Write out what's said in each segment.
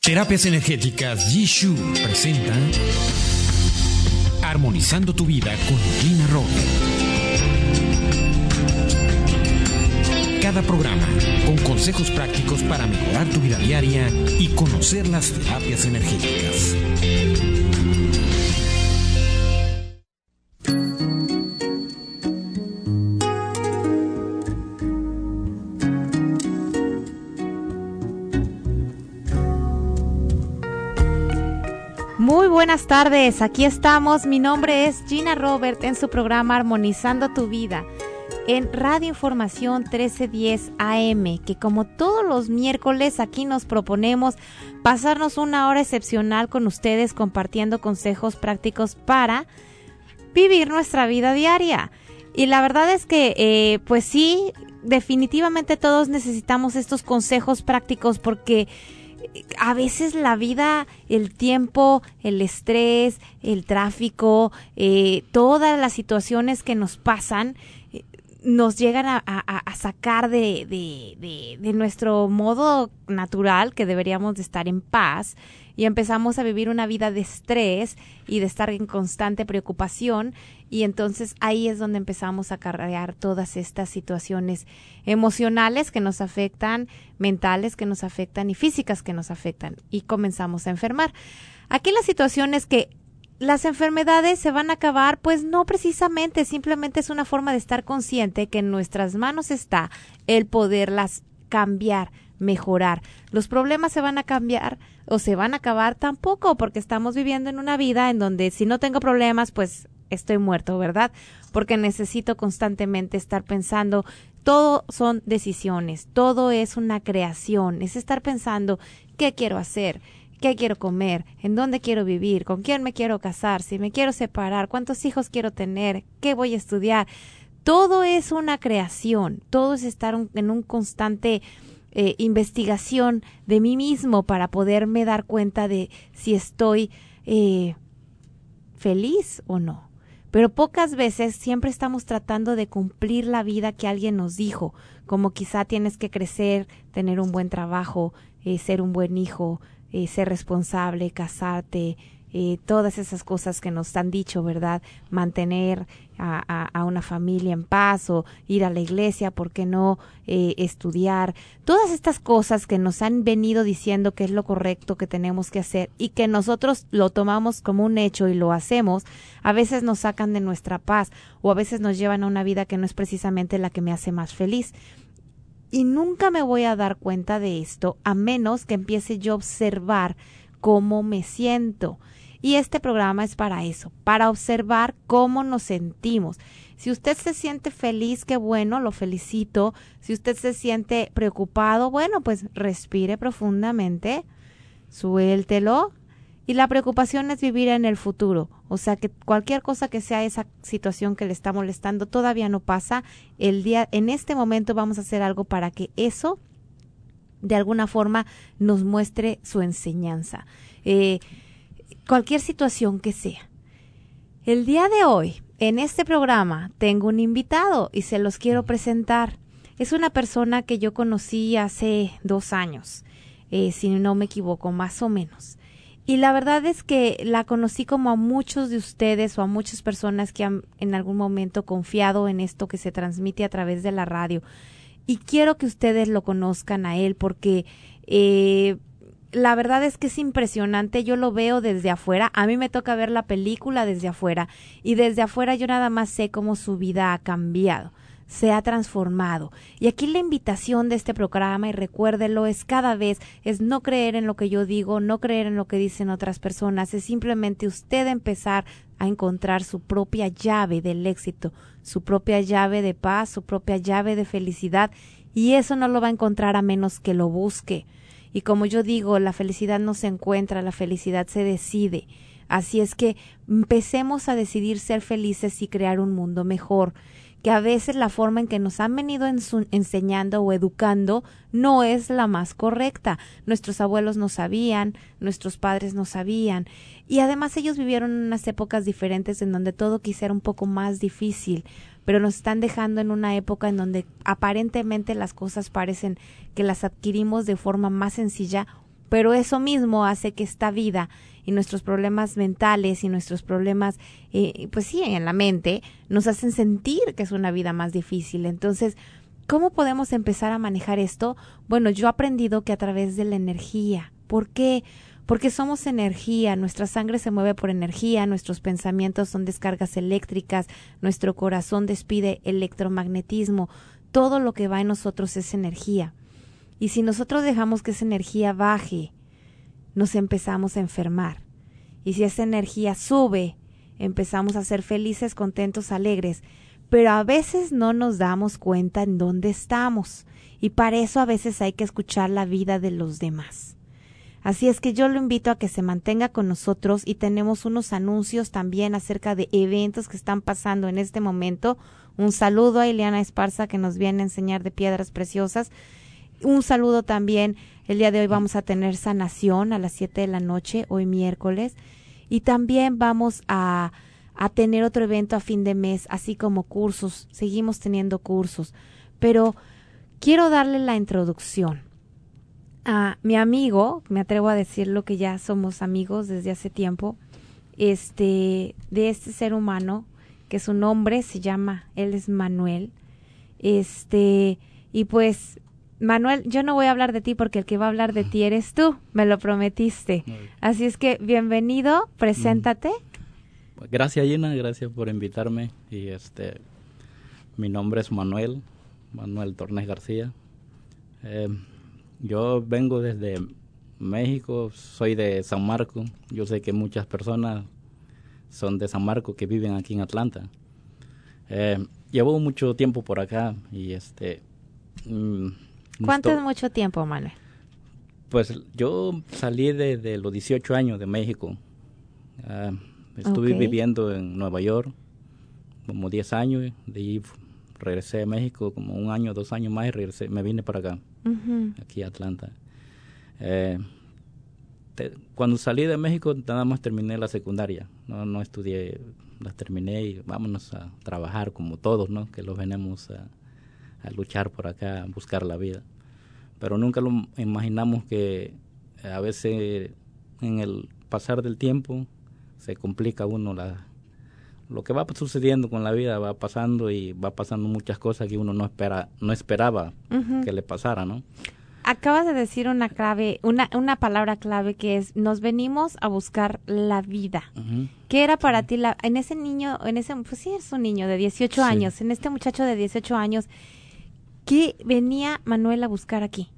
Terapias Energéticas Jishu presenta Armonizando tu vida con Gina Robert. Cada programa con consejos prácticos para mejorar tu vida diaria y conocer las terapias energéticas. Muy buenas tardes, aquí estamos. Mi nombre es Gina Robert en su programa Armonizando tu Vida en Radio Información 1310 AM, que como todos los miércoles aquí nos proponemos pasarnos una hora excepcional con ustedes compartiendo consejos prácticos para vivir nuestra vida diaria. Y la verdad es que pues sí, definitivamente todos necesitamos estos consejos prácticos porque a veces la vida, el tiempo, el estrés, el tráfico, todas las situaciones que nos pasan nos llegan a sacar de nuestro modo natural, que deberíamos de estar en paz, y empezamos a vivir una vida de estrés y de estar en constante preocupación, y entonces ahí es donde empezamos a acarrear todas estas situaciones emocionales que nos afectan, mentales que nos afectan y físicas que nos afectan, y comenzamos a enfermar. Aquí la situación es que las enfermedades se van a acabar, pues no precisamente, simplemente es una forma de estar consciente que en nuestras manos está el poderlas cambiar, mejorar. Los problemas se van a cambiar o se van a acabar tampoco, porque estamos viviendo en una vida en donde si no tengo problemas, pues estoy muerto, ¿verdad? Porque necesito constantemente estar pensando, todo son decisiones, todo es una creación, es estar pensando qué quiero hacer, qué quiero comer, en dónde quiero vivir, con quién me quiero casar, si me quiero separar, cuántos hijos quiero tener, qué voy a estudiar. Todo es una creación, todo es estar en un constante investigación de mí mismo para poderme dar cuenta de si estoy feliz o no. Pero pocas veces siempre estamos tratando de cumplir la vida que alguien nos dijo, como quizá tienes que crecer, tener un buen trabajo, ser un buen hijo, ser responsable, casarte, todas esas cosas que nos han dicho, ¿verdad? Mantener a una familia en paz o ir a la iglesia, ¿por qué no estudiar? Todas estas cosas que nos han venido diciendo que es lo correcto que tenemos que hacer y que nosotros lo tomamos como un hecho y lo hacemos, a veces nos sacan de nuestra paz o a veces nos llevan a una vida que no es precisamente la que me hace más feliz. Y nunca me voy a dar cuenta de esto a menos que empiece yo a observar cómo me siento. Y este programa es para eso, para observar cómo nos sentimos. Si usted se siente feliz, qué bueno, lo felicito. Si usted se siente preocupado, bueno, pues respire profundamente, suéltelo. Y la preocupación es vivir en el futuro. O sea que cualquier cosa que sea esa situación que le está molestando todavía no pasa. En este momento vamos a hacer algo para que eso de alguna forma nos muestre su enseñanza. Cualquier situación que sea. El día de hoy, en este programa, tengo un invitado y se los quiero presentar. Es una persona que yo conocí hace 2 años, si no me equivoco, más o menos. Y la verdad es que la conocí como a muchos de ustedes o a muchas personas que han en algún momento confiado en esto que se transmite a través de la radio. Y quiero que ustedes lo conozcan a él porque la verdad es que es impresionante. Yo lo veo desde afuera. A mí me toca ver la película desde afuera. Y desde afuera yo nada más sé cómo su vida ha cambiado, se ha transformado. Y aquí la invitación de este programa, y recuérdelo, es cada vez, es no creer en lo que yo digo, no creer en lo que dicen otras personas, es simplemente usted empezar a encontrar su propia llave del éxito, su propia llave de paz, su propia llave de felicidad, y eso no lo va a encontrar a menos que lo busque. Y como yo digo, la felicidad no se encuentra, la felicidad se decide. Así es que empecemos a decidir ser felices y crear un mundo mejor. Que a veces la forma en que nos han venido enseñando o educando no es la más correcta. Nuestros abuelos no sabían, nuestros padres no sabían, y además ellos vivieron en unas épocas diferentes en donde todo quizá era un poco más difícil, pero nos están dejando en una época en donde aparentemente las cosas parecen que las adquirimos de forma más sencilla, pero eso mismo hace que esta vida y nuestros problemas mentales y nuestros problemas, pues sí, en la mente, nos hacen sentir que es una vida más difícil. Entonces, ¿cómo podemos empezar a manejar esto? Bueno, yo he aprendido que a través de la energía. ¿Por qué? Porque somos energía, nuestra sangre se mueve por energía, nuestros pensamientos son descargas eléctricas, nuestro corazón despide electromagnetismo, todo lo que va en nosotros es energía. Y si nosotros dejamos que esa energía baje, nos empezamos a enfermar. Y si esa energía sube, empezamos a ser felices, contentos, alegres. Pero a veces no nos damos cuenta en dónde estamos. Y para eso a veces hay que escuchar la vida de los demás. Así es que yo lo invito a que se mantenga con nosotros y tenemos unos anuncios también acerca de eventos que están pasando en este momento. Un saludo a Ileana Esparza que nos viene a enseñar de piedras preciosas. Un saludo también, el día de hoy vamos a tener sanación a las 7 de la noche, hoy miércoles. Y también vamos a tener otro evento a fin de mes, así como cursos. Seguimos teniendo cursos. Pero quiero darle la introducción a mi amigo, me atrevo a decirlo que ya somos amigos desde hace tiempo, de este ser humano, que su nombre se llama, él es Manuel. Y pues, Manuel, yo no voy a hablar de ti porque el que va a hablar de ti eres tú, me lo prometiste. Así es que, bienvenido, preséntate. Gracias, Gina, gracias por invitarme. Y mi nombre es Manuel Tornes García. Yo vengo desde México, soy de San Marcos. Yo sé que muchas personas son de San Marcos que viven aquí en Atlanta. Llevo mucho tiempo por acá y ¿Cuánto es mucho tiempo, Manuel? Pues yo salí de los 18 años de México. Estuve viviendo en Nueva York como 10 años, de ahí regresé a México como 1 año, 2 años más y regresé, me vine para acá, aquí a Atlanta. Cuando salí de México nada más terminé la secundaria, no estudié, las terminé y vámonos a trabajar como todos, ¿no? Que los venimos a luchar por acá, a buscar la vida. Pero nunca lo imaginamos que a veces en el pasar del tiempo se complica uno lo que va sucediendo con la vida, va pasando y va pasando muchas cosas que uno no esperaba que le pasara, ¿no? Acabas de decir una clave, una palabra clave que es nos venimos a buscar la vida. ¿Qué era para ti en ese niño, pues sí es un niño de 18 años, en este muchacho de 18 años, qué venía Manuel a buscar aquí?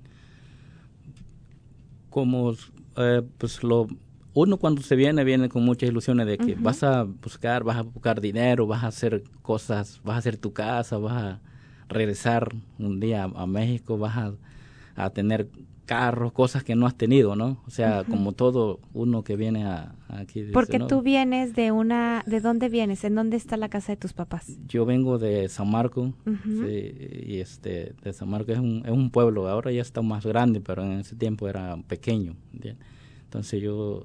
Como pues uno cuando se viene con muchas ilusiones de que vas a buscar dinero, vas a hacer cosas, vas a hacer tu casa, vas a regresar un día a México, vas a tener carros, cosas que no has tenido, ¿no? O sea, como todo uno que viene aquí. Porque ¿no? Tú vienes ¿de dónde vienes? ¿En dónde está la casa de tus papás? Yo vengo de San Marcos, sí, y de San Marcos es un pueblo, ahora ya está más grande, pero en ese tiempo era pequeño, ¿bien? Entonces yo,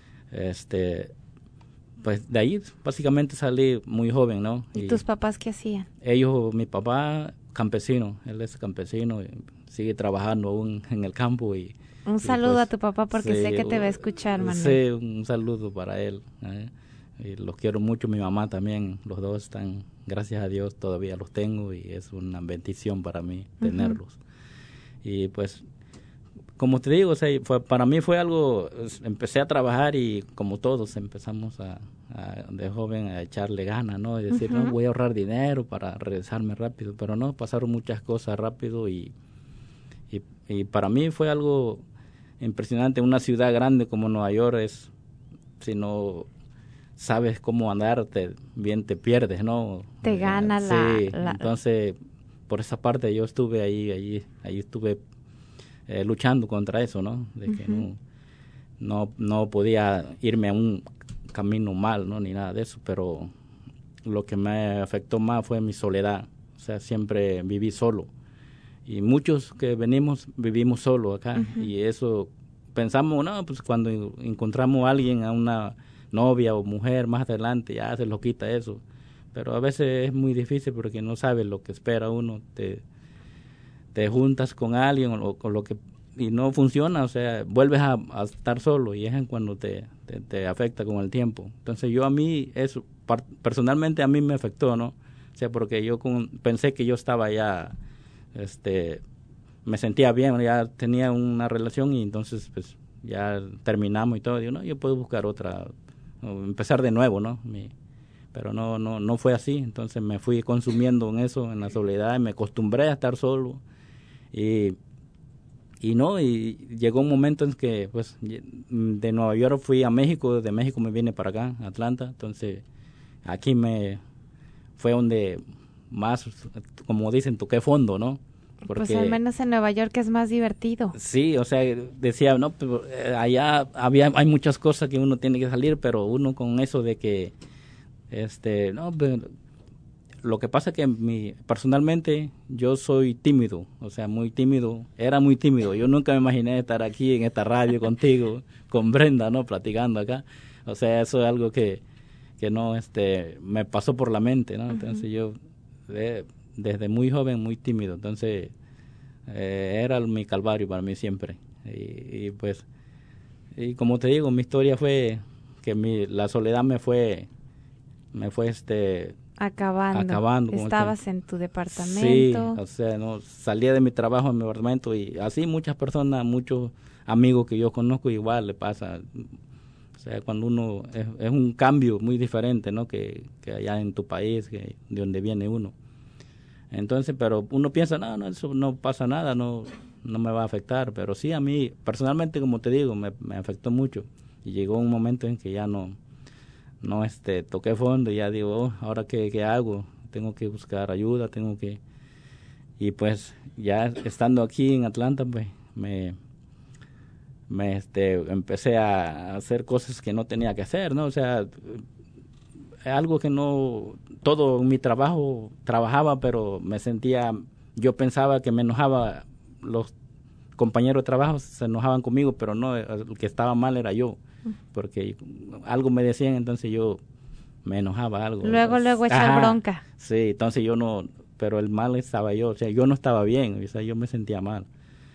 pues de ahí básicamente salí muy joven, ¿no? ¿Y tus papás qué hacían? Mi papá campesino, él es campesino, sigue trabajando aún en el campo y un saludo a tu papá porque sé que te va a escuchar, Manuel. Sí, un saludo para él. Y los quiero mucho, mi mamá también, los dos están, gracias a Dios todavía los tengo y es una bendición para mí tenerlos. Y pues, como te digo, o sea, para mí fue algo, empecé a trabajar y como todos empezamos de joven a echarle ganas, ¿no? Y decir, no, voy a ahorrar dinero para regresarme rápido, pero no, pasaron muchas cosas rápido y para mí fue algo impresionante. Una ciudad grande como Nueva York si no sabes cómo andar, bien te pierdes, ¿no? Te gana entonces por esa parte yo estuve ahí estuve luchando contra eso, ¿no? De que no podía irme a un camino mal, ¿no? Ni nada de eso, pero lo que me afectó más fue mi soledad. O sea, siempre viví solo. Y muchos que vivimos solo acá. Y eso pensamos, no, pues cuando encontramos a alguien, a una novia o mujer más adelante, ya se lo quita eso. Pero a veces es muy difícil porque no sabes lo que espera uno. Te juntas con alguien o con lo que no funciona, o sea, vuelves a estar solo y es cuando te afecta con el tiempo. Entonces yo a mí, eso, personalmente a mí me afectó, ¿no? O sea, porque yo pensé que yo estaba ya, me sentía bien, ya tenía una relación y entonces pues ya terminamos y todo. Digo, no, yo puedo buscar otra, empezar de nuevo, ¿no? Pero no fue así. Entonces me fui consumiendo en eso, en la soledad, y me acostumbré a estar solo. Y llegó un momento en que pues de Nueva York fui a México, de México me vine para acá, a Atlanta. Entonces aquí fue donde más, como dicen, toqué fondo, ¿no? Porque, pues al menos en Nueva York es más divertido. Sí, o sea, decía, no, pero allá hay muchas cosas que uno tiene que salir, pero uno con eso de que, no, pero lo que pasa es que personalmente yo soy tímido, o sea, muy tímido, era muy tímido. Yo nunca me imaginé estar aquí en esta radio contigo, con Brenda, ¿no? Platicando acá. O sea, eso es algo que no, me pasó por la mente, ¿no? Entonces yo, desde muy joven, muy tímido. Entonces, era mi calvario para mí siempre. Y pues, y como te digo, mi historia fue que la soledad me fue acabando. Estabas en tu departamento. Sí, o sea, no salía de mi trabajo en mi departamento y así muchas personas, muchos amigos que yo conozco igual le pasa. O sea, cuando uno es un cambio muy diferente, ¿no? Que allá en tu país, de donde viene uno. Entonces, pero uno piensa, no, eso no pasa nada, no me va a afectar. Pero sí, a mí, personalmente, como te digo, me afectó mucho. Y llegó un momento en que ya no toqué fondo y ya digo, ¿ahora qué hago? Tengo que buscar ayuda, y pues ya estando aquí en Atlanta, pues empecé a hacer cosas que no tenía que hacer, ¿no? O sea, algo que no, todo mi trabajo trabajaba, pero yo pensaba que me enojaba, los compañeros de trabajo se enojaban conmigo, pero no, el que estaba mal era yo, porque algo me decían, entonces yo me enojaba algo. Luego echar bronca. Sí, entonces pero el mal estaba yo, o sea, yo no estaba bien, o sea, yo me sentía mal.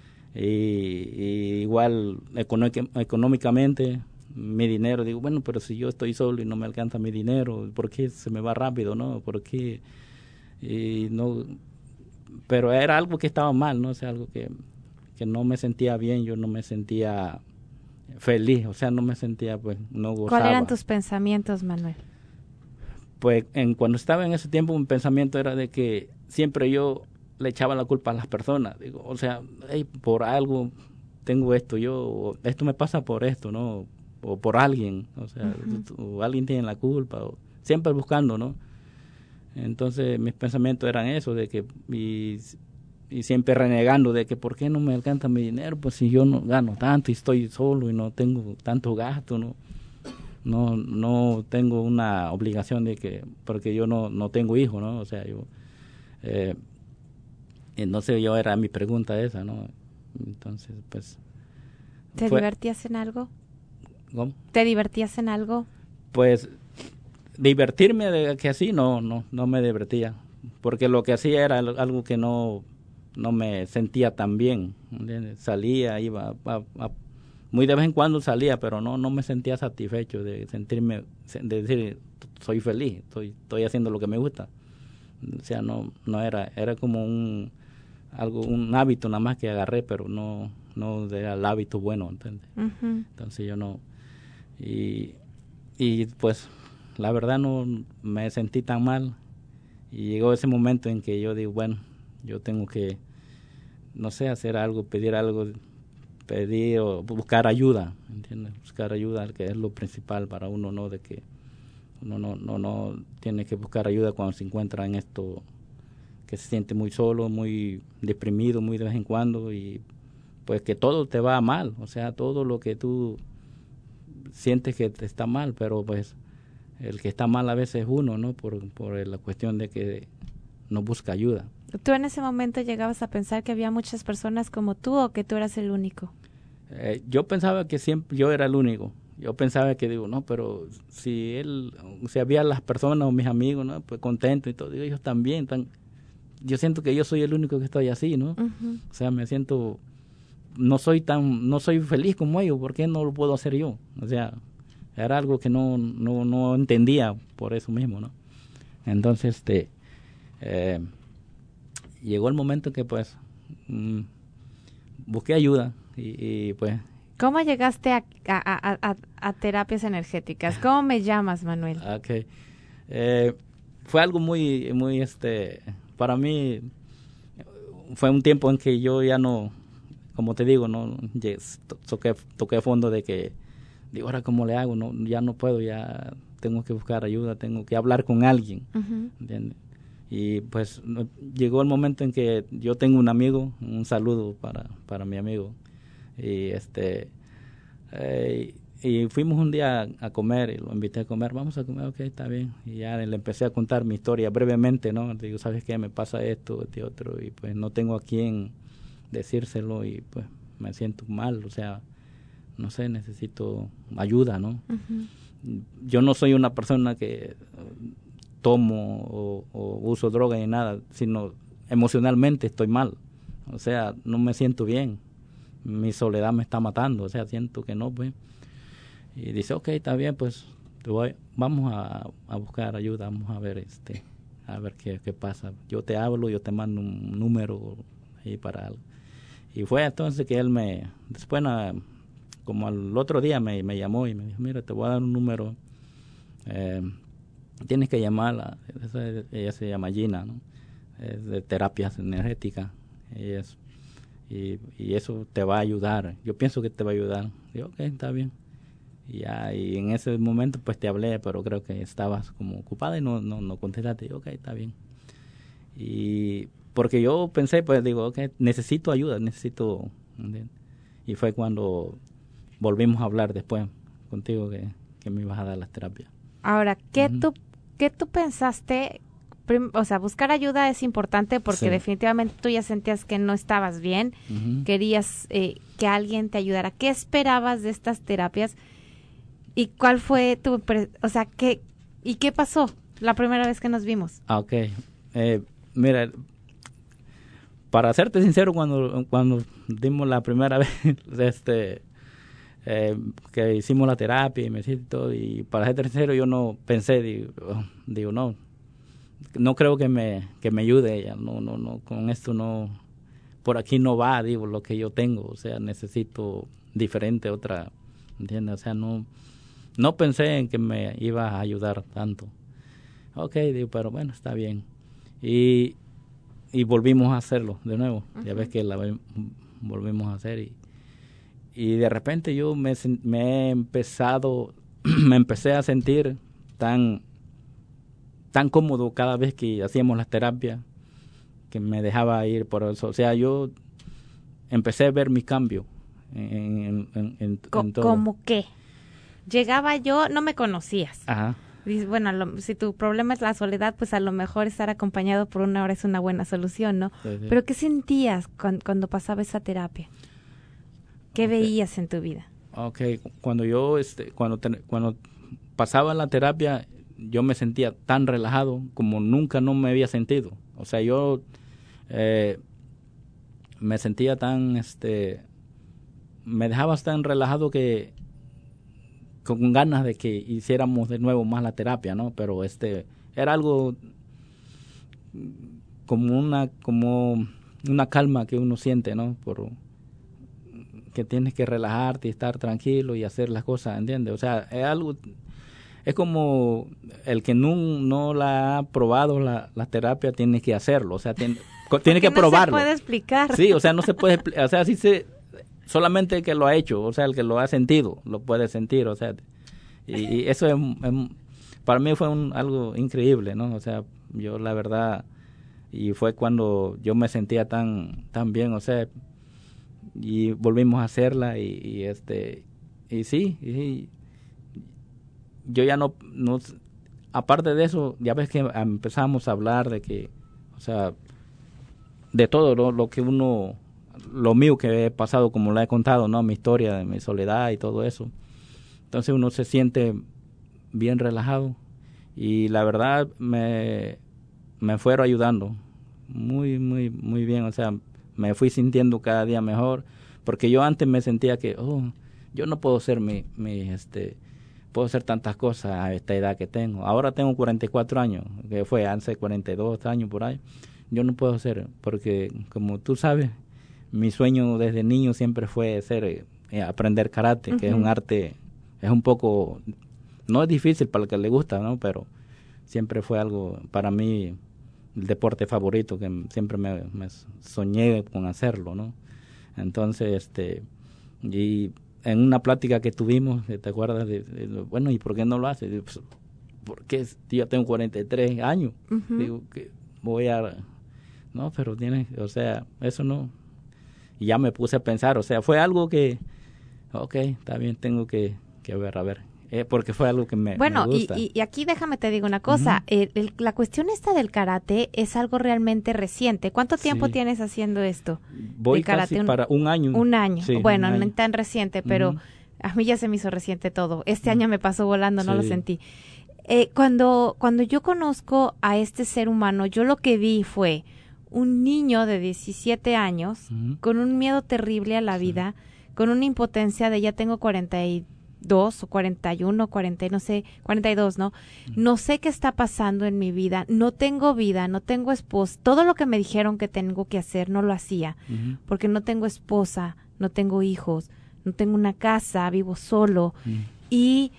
Y igual económicamente mi dinero, digo, bueno, pero si yo estoy solo y no me alcanza mi dinero, ¿por qué se me va rápido, no? ¿Por qué? Y no, pero era algo que estaba mal, ¿no? O sea, algo que no me sentía bien, yo no me sentía feliz, o sea, no me sentía, pues, no gozaba. ¿Cuáles eran tus pensamientos, Manuel? Pues cuando estaba en ese tiempo, mi pensamiento era de que siempre yo le echaba la culpa a las personas, digo, o sea, hey, por algo tengo esto, esto me pasa por esto, ¿no? O por alguien, o sea, o alguien tiene la culpa, o siempre buscando, ¿no? Entonces mis pensamientos eran eso, de que y siempre renegando de que por qué no me alcanza mi dinero, pues si yo no gano tanto y estoy solo y no tengo tanto gasto, no tengo una obligación de que, porque yo no tengo hijos, ¿no? O sea, entonces era mi pregunta esa, ¿no? Entonces, pues... ¿Te divertías en algo? ¿Cómo? ¿Te divertías en algo? Pues divertirme de que así no me divertía, porque lo que hacía era algo que no me sentía tan bien, ¿entiendes? Salía, iba muy de vez en cuando salía, pero no me sentía satisfecho de sentirme, de decir, soy feliz, estoy haciendo lo que me gusta. O sea, no era como un hábito nada más que agarré, pero no era el hábito bueno, ¿entiendes? Entonces yo no, y pues la verdad no me sentí tan mal, y llegó ese momento en que yo digo, bueno, yo tengo que, no sé, hacer algo, pedir o buscar ayuda, ¿entiendes? Buscar ayuda, que es lo principal para uno, ¿no? De que uno no tiene que buscar ayuda cuando se encuentra en esto, que se siente muy solo, muy deprimido, muy de vez en cuando, y pues que todo te va mal, o sea, todo lo que tú sientes que te está mal, pero pues el que está mal a veces es uno, ¿no? Por la cuestión de que no busca ayuda. ¿Tú en ese momento llegabas a pensar que había muchas personas como tú o que tú eras el único? Yo pensaba que siempre yo era el único. Yo pensaba que digo, no, pero si había las personas o mis amigos, ¿no? Pues contentos y todo, digo, ellos también yo siento que yo soy el único que estoy así, ¿no? O sea, me siento no soy feliz como ellos, ¿por qué no lo puedo hacer yo? O sea, era algo que no entendía por eso mismo, ¿no? Entonces, llegó el momento que pues busqué ayuda y pues... ¿Cómo llegaste a terapias energéticas? ¿Cómo me llamas, Manuel? Okay. Fue algo muy, para mí fue un tiempo en que yo ya no, como te digo, no toqué fondo de que, digo, ahora cómo le hago, no, ya no puedo, ya tengo que buscar ayuda, tengo que hablar con alguien, ¿entiendes? Y pues llegó el momento en que yo tengo un amigo, un saludo para mi amigo, y y fuimos un día a comer y lo invité a comer, vamos a comer, ok, está bien, y ya le empecé a contar mi historia brevemente, ¿no? Digo, ¿sabes qué? Me pasa esto, este otro, y pues no tengo a quién decírselo y pues me siento mal, o sea, no sé, necesito ayuda, ¿no? Yo no soy una persona que tomo o uso droga ni nada, sino emocionalmente estoy mal, o sea, no me siento bien, mi soledad me está matando, o sea, siento que no, pues. Y dice, ok, está bien, pues vamos a buscar ayuda, vamos a ver qué pasa. Yo te hablo, yo te mando un número ahí para algo. Y fue entonces que él después como al otro día me llamó y me dijo, mira, te voy a dar un número, tienes que llamarla, ella se llama Gina, ¿no? Es de terapias energéticas, y eso te va a ayudar, yo pienso que te va a ayudar. Digo, ok, está bien. Y en ese momento pues te hablé, pero creo que estabas como ocupada y no contestaste. Y, ok, está bien. Y porque yo pensé, pues digo, ok, necesito ayuda, ¿entiendes? Y fue cuando volvimos a hablar después contigo que me ibas a dar las terapias. Ahora, ¿qué tú pensaste? O sea, buscar ayuda es importante porque sí, definitivamente tú ya sentías que no estabas bien, querías que alguien te ayudara. ¿Qué esperabas de estas terapias? ¿Y cuál fue qué pasó la primera vez que nos vimos? Ok. Mira, para serte sincero, cuando dimos la primera vez, que hicimos la terapia y me siento, y para serte sincero, yo no pensé, digo, no creo que me ayude ella, no, con esto no, por aquí no va, digo, lo que yo tengo, o sea, necesito diferente, otra, ¿entiendes? O sea, no pensé en que me iba a ayudar tanto. Ok, digo, pero bueno, está bien. Y volvimos a hacerlo de nuevo. Ya ves que volvimos a hacer. Y de repente yo me empecé a sentir tan cómodo cada vez que hacíamos las terapias, que me dejaba ir por eso. O sea, yo empecé a ver mi cambio en todo. ¿Cómo qué? Llegaba yo, no me conocías. Ajá. Dices, bueno, si tu problema es la soledad, pues a lo mejor estar acompañado por una hora es una buena solución, ¿no? Sí. Pero ¿qué sentías cuando pasaba esa terapia? ¿Qué veías en tu vida? Ok, cuando pasaba la terapia, yo me sentía tan relajado como nunca no me había sentido. O sea, yo me sentía me dejabas tan relajado que con ganas de que hiciéramos de nuevo más la terapia, ¿no? Pero era algo como una calma que uno siente, ¿no? Que tienes que relajarte y estar tranquilo y hacer las cosas, ¿entiendes? O sea, es como el que no la ha probado la terapia tiene que hacerlo, o sea, tiene que probarlo. No se puede explicar. Sí, o sea, no se puede, o sea, solamente el que lo ha hecho, o sea, el que lo ha sentido, lo puede sentir, o sea, y eso para mí fue algo increíble, ¿no? O sea, yo la verdad, y fue cuando yo me sentía tan bien, o sea, y volvimos a hacerla y sí, yo ya no, aparte de eso, ya ves que empezamos a hablar de que, o sea, de todo lo que lo mío que he pasado, como le he contado, ¿no? Mi historia de mi soledad y todo eso. Entonces uno se siente bien relajado y la verdad me fueron ayudando muy, muy, muy bien. O sea, me fui sintiendo cada día mejor porque yo antes me sentía que, yo no puedo ser puedo hacer tantas cosas a esta edad que tengo. Ahora tengo 44 años, que fue hace 42 años por ahí. Yo no puedo hacer, porque como tú sabes, mi sueño desde niño siempre fue aprender karate, que es un arte, es un poco, no es difícil para el que le gusta, ¿no? Pero siempre fue algo, para mí, el deporte favorito, que siempre me soñé con hacerlo, ¿no? Entonces, y en una plática que tuvimos, ¿te acuerdas? Bueno, ¿y por qué no lo haces? Digo, pues, porque yo tengo 43 años. Digo, que voy a... No, pero eso no... Y ya me puse a pensar, fue algo que... Ok, está bien, tengo que ver, a ver. Porque fue algo que me gusta. Y aquí déjame te digo una cosa, la cuestión esta del karate es algo realmente reciente. ¿Cuánto tiempo tienes haciendo esto? Voy casi para un año. Un año, sí, bueno, no tan reciente, pero a mí ya se me hizo reciente todo. Este año me pasó volando, no lo sentí. Cuando yo conozco a este ser humano, yo lo que vi fue un niño de 17 años con un miedo terrible a la vida, con una impotencia de ya tengo 42 o 41, 40, no sé, 42, ¿no? No sé qué está pasando en mi vida, no tengo esposa, todo lo que me dijeron que tengo que hacer no lo hacía, porque no tengo esposa, no tengo hijos, no tengo una casa, vivo solo y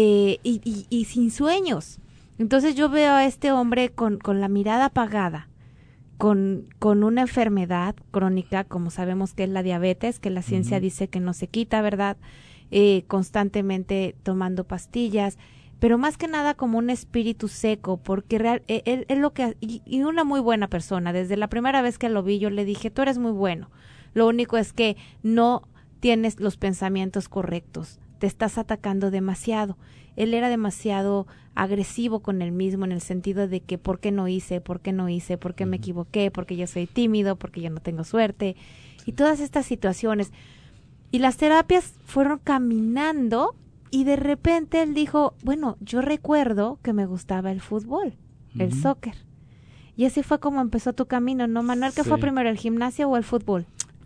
sin sueños. Entonces yo veo a este hombre con la mirada apagada, con una enfermedad crónica, como sabemos que es la diabetes, que la ciencia dice que no se quita, ¿verdad? Constantemente tomando pastillas, pero más que nada como un espíritu seco, porque él lo que, y una muy buena persona. Desde la primera vez que lo vi, yo le dije, tú eres muy bueno, lo único es que no tienes los pensamientos correctos, te estás atacando demasiado. Él era demasiado agresivo con él mismo, en el sentido de que ¿por qué no hice? ¿Por qué me equivoqué? ¿Porque yo soy tímido? ¿Porque yo no tengo suerte? Y todas estas situaciones. Y las terapias fueron caminando y de repente él dijo, bueno, yo recuerdo que me gustaba el fútbol, el soccer. Y así fue como empezó tu camino, ¿no, Manuel? ¿Qué fue primero, el gimnasio o el fútbol?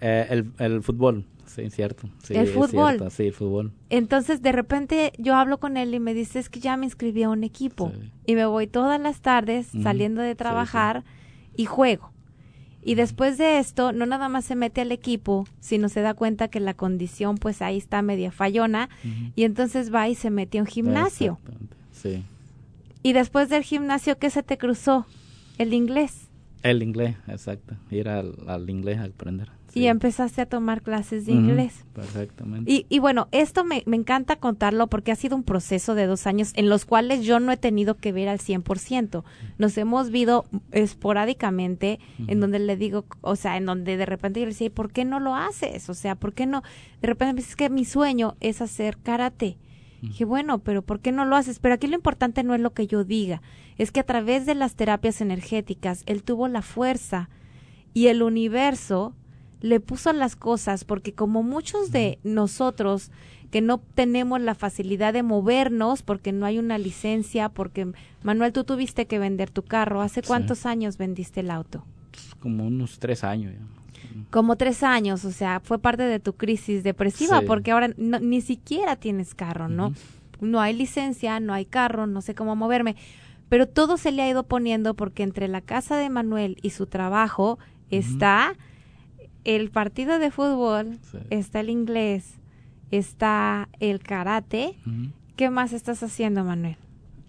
El fútbol, sí, cierto. Sí, el fútbol. Cierto, sí, el fútbol. Entonces, de repente, yo hablo con él y me dice, es que ya me inscribí a un equipo. Sí. Y me voy todas las tardes saliendo de trabajar y juego. Y después de esto, no nada más se mete al equipo, sino se da cuenta que la condición, pues ahí está media fallona, y entonces va y se mete a un gimnasio. Sí. Y después del gimnasio, ¿qué se te cruzó? El inglés. El inglés, exacto. Ir al inglés a aprender. Sí. Y empezaste a tomar clases de inglés. Perfectamente. Y bueno, esto me encanta contarlo porque ha sido un proceso de 2 años en los cuales yo no he tenido que ver al 100%. Nos hemos visto esporádicamente en donde le digo, en donde de repente yo le decía, ¿por qué no lo haces? ¿Por qué no? De repente me dice, es que mi sueño es hacer karate. Dije, bueno, pero ¿por qué no lo haces? Pero aquí lo importante no es lo que yo diga, es que a través de las terapias energéticas, él tuvo la fuerza y el universo le puso las cosas, porque como muchos de nosotros que no tenemos la facilidad de movernos, porque no hay una licencia, porque, Manuel, tú tuviste que vender tu carro, ¿hace cuántos años vendiste el auto? Como unos 3 años ya. Como 3 años, fue parte de tu crisis depresiva, porque ahora ni siquiera tienes carro, ¿no? No hay licencia, no hay carro, no sé cómo moverme, pero todo se le ha ido poniendo porque entre la casa de Manuel y su trabajo está el partido de fútbol, está el inglés, está el karate. ¿Qué más estás haciendo, Manuel?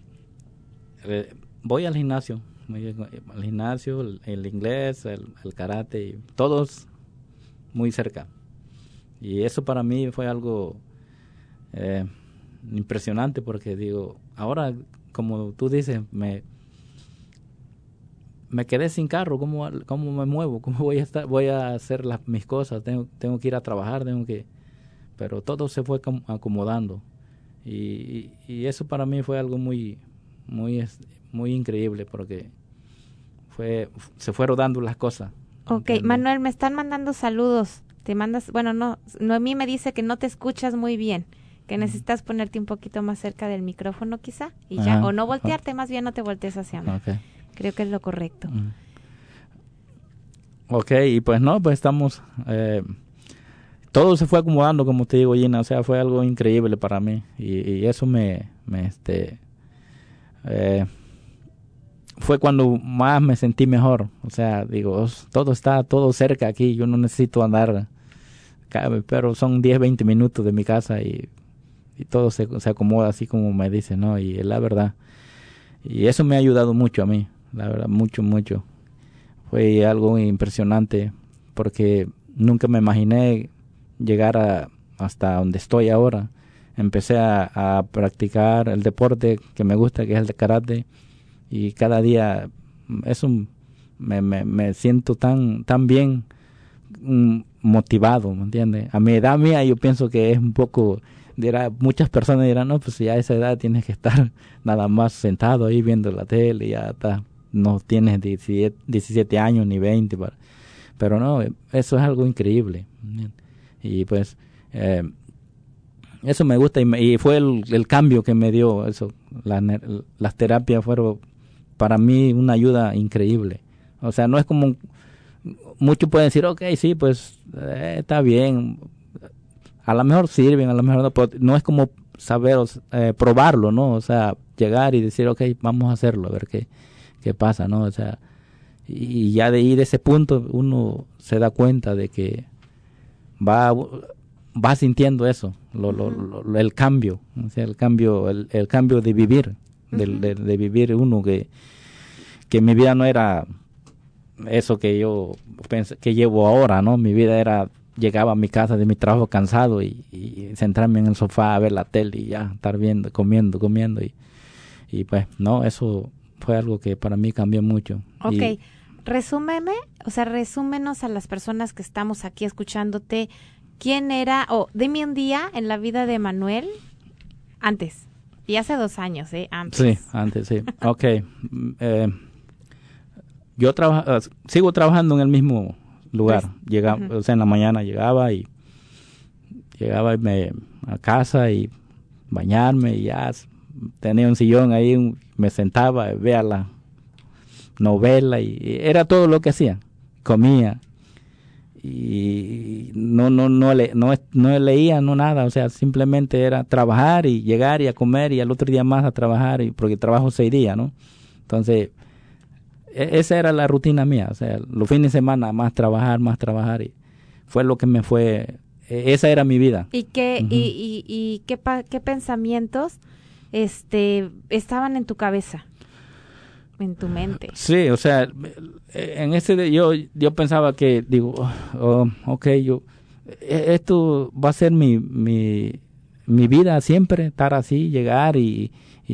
Voy al gimnasio. Al gimnasio, el inglés, el karate, todos muy cerca. Y eso para mí fue algo impresionante, porque digo, ahora, como tú dices, me quedé sin carro. ¿Cómo me muevo? ¿Cómo voy a hacer mis cosas? Tengo que ir a trabajar, pero todo se fue acomodando. Y eso para mí fue algo muy increíble, porque se fueron dando las cosas. Ok, ¿entiendes? Manuel, me están mandando saludos. Noemí me dice que no te escuchas muy bien, que necesitas ponerte un poquito más cerca del micrófono quizá, y ya, o no voltearte, más bien no te voltees hacia mí. Okay. Creo que es lo correcto. Ok, y pues estamos todo se fue acomodando, como te digo, Gina, o sea, fue algo increíble para mí, y eso fue cuando más me sentí mejor. O sea, digo, todo está todo cerca aquí, yo no necesito andar, pero son 10, 20 minutos de mi casa y todo se acomoda así como me dicen, ¿no? Y es la verdad. Y eso me ha ayudado mucho a mí, la verdad, mucho, mucho. Fue algo impresionante porque nunca me imaginé llegar hasta donde estoy ahora. Empecé a practicar el deporte que me gusta, que es el de karate, y cada día me siento tan bien, motivado, ¿me entiendes? A mi edad mía yo pienso que es un poco, muchas personas dirán, no, pues ya a esa edad tienes que estar nada más sentado ahí viendo la tele, ya está, no tienes 17 años ni 20, pero no, eso es algo increíble. Y pues eso me gusta, y fue el cambio que me dio eso. Las terapias fueron para mí una ayuda increíble. O sea, no es como muchos pueden decir, ok, sí, pues está bien, a lo mejor sirven, a lo mejor no, pero no es como saber, probarlo, ¿no? O sea, llegar y decir, ok, vamos a hacerlo, a ver qué pasa, ¿no? O sea, y ya de ir de ese punto uno se da cuenta de que va sintiendo eso, el cambio, o sea, el cambio de vivir, de vivir uno que mi vida no era eso que yo pensé, que llevo ahora, ¿no? Mi vida era, llegaba a mi casa de mi trabajo cansado y sentarme en el sofá a ver la tele y ya estar viendo, comiendo y pues, no, eso fue algo que para mí cambió mucho. Ok, resúmenos a las personas que estamos aquí escuchándote. ¿Quién era, dime un día en la vida de Manuel antes? Y hace 2 años, antes. Sí, antes, sí. Ok. Yo sigo trabajando en el mismo lugar. Llegaba, o sea, en la mañana llegaba a casa y bañarme y ya tenía un sillón ahí, me sentaba, veía la novela y era todo lo que hacía. Comía. Y no leía, no nada, o sea, simplemente era trabajar y llegar y a comer y al otro día más a trabajar, porque trabajo 6 días, ¿no? Entonces, esa era la rutina mía, o sea, los fines de semana más trabajar y fue lo que me fue, esa era mi vida. ¿Y qué pensamientos estaban en tu cabeza? En tu mente. Sí, o sea, en ese yo pensaba que, digo, esto va a ser mi vida siempre, estar así, llegar y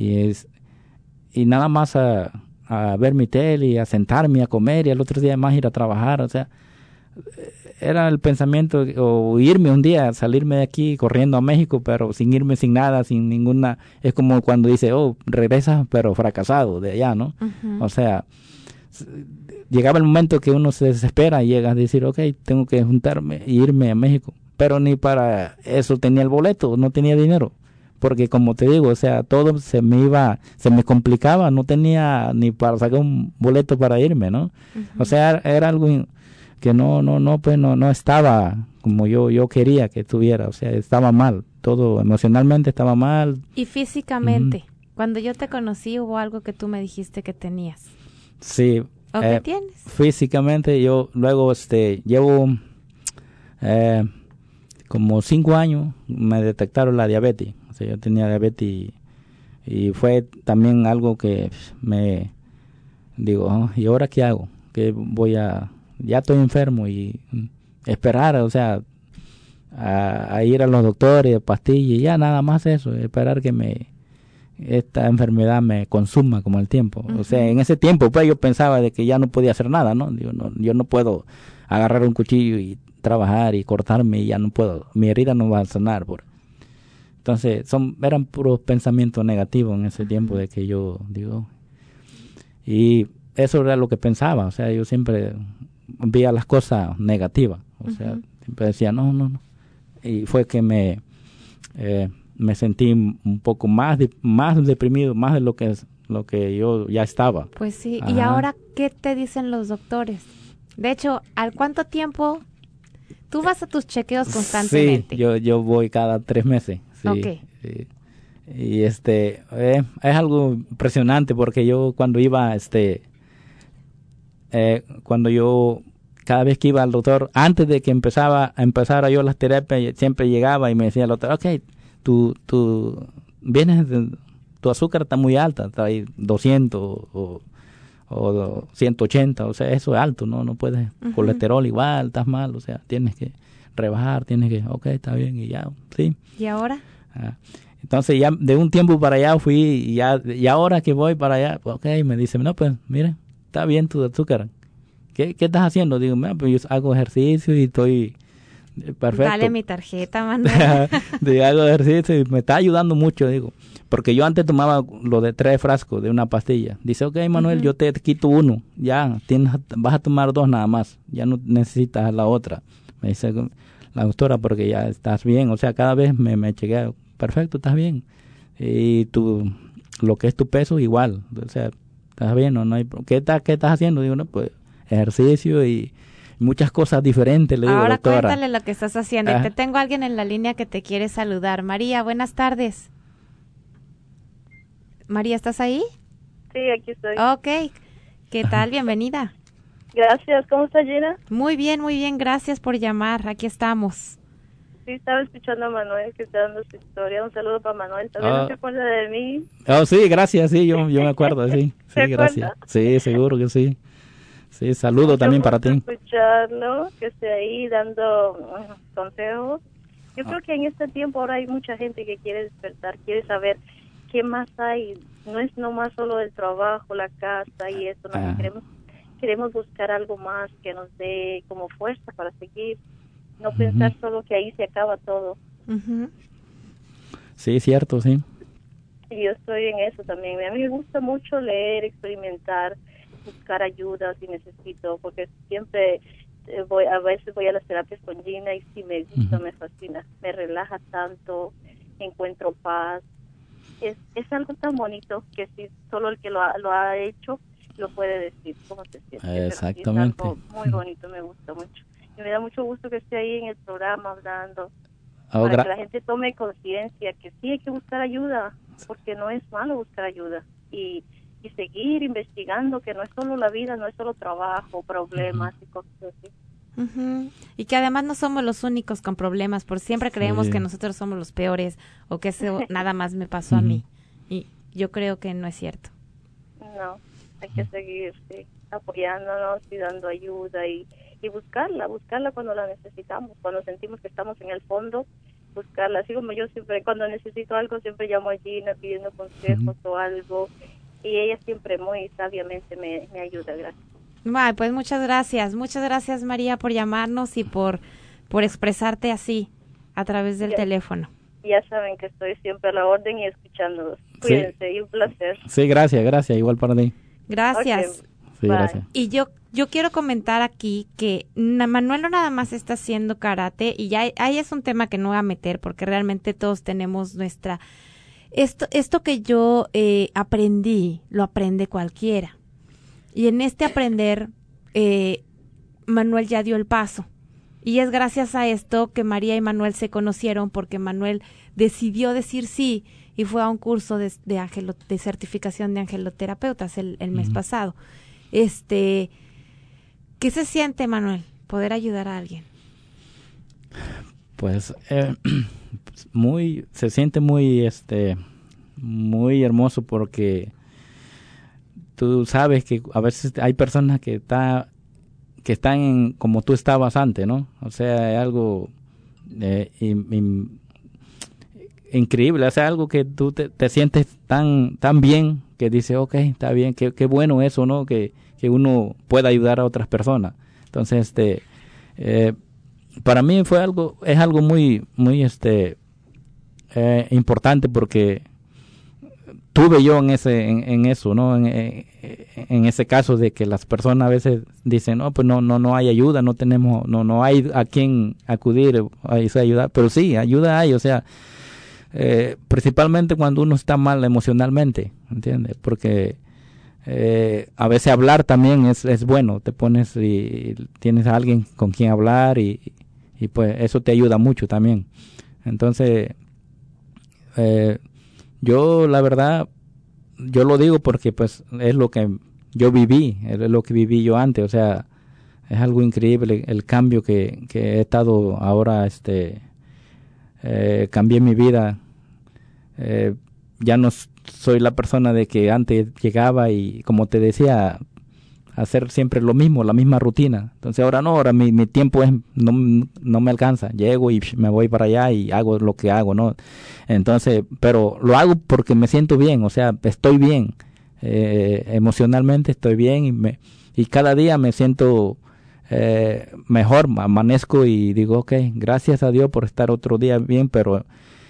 nada más a ver mi tele, a sentarme, a comer y al otro día más ir a trabajar, o sea, era el pensamiento, o irme un día, salirme de aquí corriendo a México, pero sin irme sin nada, sin ninguna, es como cuando dice, regresas pero fracasado de allá, ¿no? O sea, llegaba el momento que uno se desespera y llega a decir, ok, tengo que juntarme e irme a México, pero ni para eso tenía el boleto, no tenía dinero, porque como te digo, o sea, todo se me complicaba, no tenía ni para sacar un boleto para irme, ¿no? O sea, era algo que no estaba como yo quería que estuviera, o sea, estaba mal, todo emocionalmente estaba mal. Y físicamente, cuando yo te conocí, ¿hubo algo que tú me dijiste que tenías? Sí. ¿O qué tienes? Físicamente, yo luego llevo como 5 años, me detectaron la diabetes, o sea, yo tenía diabetes y fue también algo que me digo, ¿y ahora qué hago? ¿Qué voy a...? Ya estoy enfermo y esperar, o sea, a ir a los doctores, pastillas, y ya nada más eso, esperar que esta enfermedad me consuma como el tiempo. O sea, en ese tiempo pues yo pensaba de que ya no podía hacer nada, ¿no? Digo, yo no puedo agarrar un cuchillo y trabajar y cortarme y ya no puedo, mi herida no va a sanar. Entonces, eran puros pensamientos negativos en ese tiempo de que yo digo, y eso era lo que pensaba, o sea, yo siempre veía las cosas negativas, o sea, siempre decía no, y fue que me sentí un poco más deprimido, más de lo que yo ya estaba. Pues sí. Ajá. ¿Y ahora qué te dicen los doctores? De hecho, ¿al cuánto tiempo Tú vas a tus chequeos constantemente. Sí, yo voy cada 3 meses. Sí, Ok. sí. Y es algo impresionante porque yo cuando iba, cada vez que iba al doctor, antes de que empezara yo las terapias, siempre llegaba y me decía el doctor, ok, tú tu azúcar está muy alta, está ahí 200 o 180, o sea, eso es alto, no puedes, colesterol igual, estás mal, o sea, tienes que rebajar, ok, está bien, y ya, sí. ¿Y ahora? Entonces ya de un tiempo para allá fui, y ahora que voy para allá, ok, me dice, no, pues, mira, está bien tu azúcar. ¿Qué estás haciendo? Digo, mira, pues yo hago ejercicio y estoy perfecto. Dale mi tarjeta, Manuel. Hago ejercicio y me está ayudando mucho, digo. Porque yo antes tomaba lo de 3 frascos de una pastilla. Dice, ok, Manuel, yo te quito 1. Ya, vas a tomar 2 nada más. Ya no necesitas la otra. Me dice la doctora, porque ya estás bien. O sea, cada vez me chequea. Perfecto, estás bien. Y lo que es tu peso, igual. O sea, estás bien, no hay. ¿Qué estás haciendo? Digo, no, pues ejercicio y muchas cosas diferentes, le digo, ahora doctora. cuéntale lo que estás haciendo. Y te tengo a alguien en la línea que te quiere saludar. María, buenas tardes. María, ¿estás ahí? Sí, aquí estoy. Ok. ¿Qué tal? Bienvenida. Gracias. ¿Cómo está, Gina? Muy bien, muy bien. Gracias por llamar. Aquí estamos. Sí, estaba escuchando a Manuel que está dando su historia. Un saludo para Manuel. ¿También no se acuerda de mí? Oh, sí, gracias. Sí, yo me acuerdo, sí. Sí, ¿Se gracias. acuerda? Sí, seguro que sí. Sí, saludo también para ti. Escucharlo, que esté ahí dando consejos. Yo creo que en este tiempo ahora hay mucha gente que quiere despertar, quiere saber qué más hay. No es nomás solo el trabajo, la casa y eso. No, queremos buscar algo más que nos dé como fuerza para seguir. No pensar solo que ahí se acaba todo. Sí, cierto, sí. Y yo estoy en eso también. A mí me gusta mucho leer, experimentar, buscar ayuda si necesito, porque siempre a veces voy a las terapias con Gina y sí me gusta, me fascina, me relaja tanto, encuentro paz. Es algo tan bonito que si solo el que lo ha hecho lo puede decir cómo se siente. Exactamente. Es algo muy bonito, me gusta mucho. Y me da mucho gusto que esté ahí en el programa hablando, para que la gente tome conciencia que sí hay que buscar ayuda, porque no es malo buscar ayuda. Y seguir investigando que no es solo la vida, no es solo trabajo, problemas y cosas así. Y que además no somos los únicos con problemas, por siempre creemos que nosotros somos los peores o que eso nada más me pasó a mí. Y yo creo que no es cierto. No, hay que seguir apoyándonos y dando ayuda y buscarla cuando la necesitamos, cuando sentimos que estamos en el fondo, buscarla. Así como yo siempre, cuando necesito algo, siempre llamo a Gina pidiendo consejos o algo. Y ella siempre muy sabiamente me ayuda, gracias. Bueno, pues muchas gracias María por llamarnos y por expresarte así a través del teléfono. Ya saben que estoy siempre a la orden y escuchándolos. Cuídense, y un placer. Sí, gracias, igual para ti. Gracias. Okay. Sí, gracias. Y yo quiero comentar aquí que Manuel no nada más está haciendo karate y ya ahí es un tema que no voy a meter porque realmente todos tenemos nuestra... Esto que yo aprendí, lo aprende cualquiera. Y en este aprender, Manuel ya dio el paso. Y es gracias a esto que María y Manuel se conocieron, porque Manuel decidió decir sí y fue a un curso de certificación de angeloterapeutas el mes pasado. ¿Qué se siente, Manuel, poder ayudar a alguien? Pues se siente muy hermoso, porque tú sabes que a veces hay personas que están como tú estabas antes, ¿no? O sea, es algo increíble, o sea, algo que tú te sientes tan bien que dices, ok, está bien, qué bueno eso, ¿no? Que uno pueda ayudar a otras personas. Entonces, para mí es algo muy importante, porque tuve yo en eso, ¿no? En ese caso de que las personas a veces dicen, no, pues no hay ayuda, no hay a quien acudir a esa ayuda, pero sí, ayuda hay, o sea, principalmente cuando uno está mal emocionalmente, ¿entiendes? Porque a veces hablar también es bueno, te pones y tienes a alguien con quien hablar y y pues eso te ayuda mucho también. Entonces, yo la verdad, yo lo digo porque pues es lo que yo viví, es lo que viví yo antes, o sea, es algo increíble el cambio que he estado ahora, cambié mi vida, ya no soy la persona de que antes llegaba y, como te decía, hacer siempre lo mismo, la misma rutina. Entonces ahora no, ahora mi tiempo no me alcanza, llego y me voy para allá y hago lo que hago, ¿no? Entonces, pero lo hago porque me siento bien, o sea, estoy bien, emocionalmente estoy bien, y cada día me siento mejor, amanezco y digo, okay, gracias a Dios por estar otro día bien, pero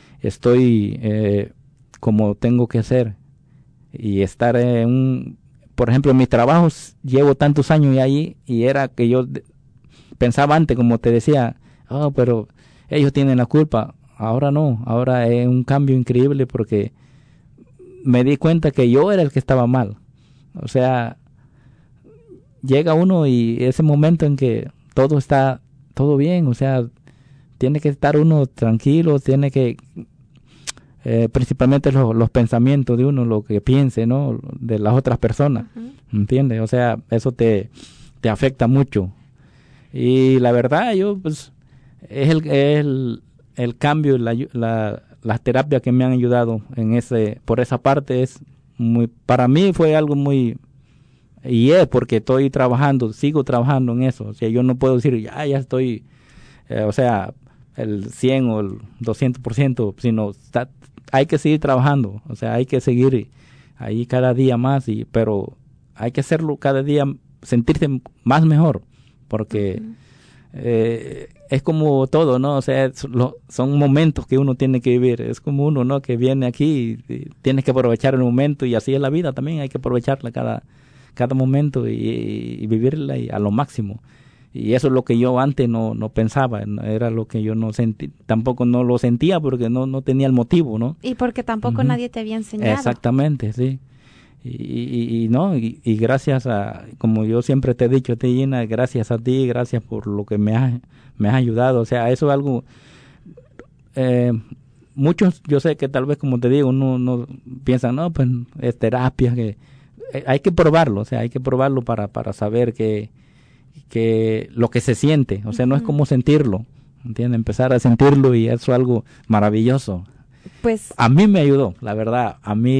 estoy como tengo que ser, y estar por ejemplo, en mis trabajos llevo tantos años ahí, y era que yo pensaba antes, como te decía, pero ellos tienen la culpa. Ahora no, ahora es un cambio increíble porque me di cuenta que yo era el que estaba mal. O sea, llega uno y ese momento en que todo está todo bien, o sea, tiene que estar uno tranquilo, tiene que principalmente los pensamientos de uno, lo que piense, ¿no?, de las otras personas, ¿entiendes? O sea, eso te afecta mucho. Y la verdad, yo pues es el cambio, las terapias que me han ayudado por esa parte, es muy, para mí fue algo muy, y es porque estoy sigo trabajando en eso. O sea, yo no puedo decir ya estoy, o sea, el 100 o el 200%, sino hay que seguir trabajando, o sea, hay que seguir ahí cada día más, pero hay que hacerlo cada día, sentirse más mejor, porque es como todo, ¿no? O sea, son momentos que uno tiene que vivir. Es como uno, ¿no?, que viene aquí y tiene que aprovechar el momento, y así es la vida también, hay que aprovecharla cada momento y vivirla a lo máximo. Y eso es lo que yo antes no pensaba, era lo que yo no sentí, tampoco no lo sentía porque no tenía el motivo, ¿no? Y porque tampoco nadie te había enseñado. Exactamente, sí. Y gracias como yo siempre te he dicho, Gina, gracias a ti, gracias por lo que me has ayudado. O sea, eso es algo, muchos, yo sé que tal vez, como te digo, uno piensa, no, pues es terapia, que hay que probarlo, o sea, hay que probarlo para saber que lo que se siente, o sea, no es como sentirlo, ¿entiendes? Empezar a sentirlo, y eso es algo maravilloso. Pues a mí me ayudó, la verdad,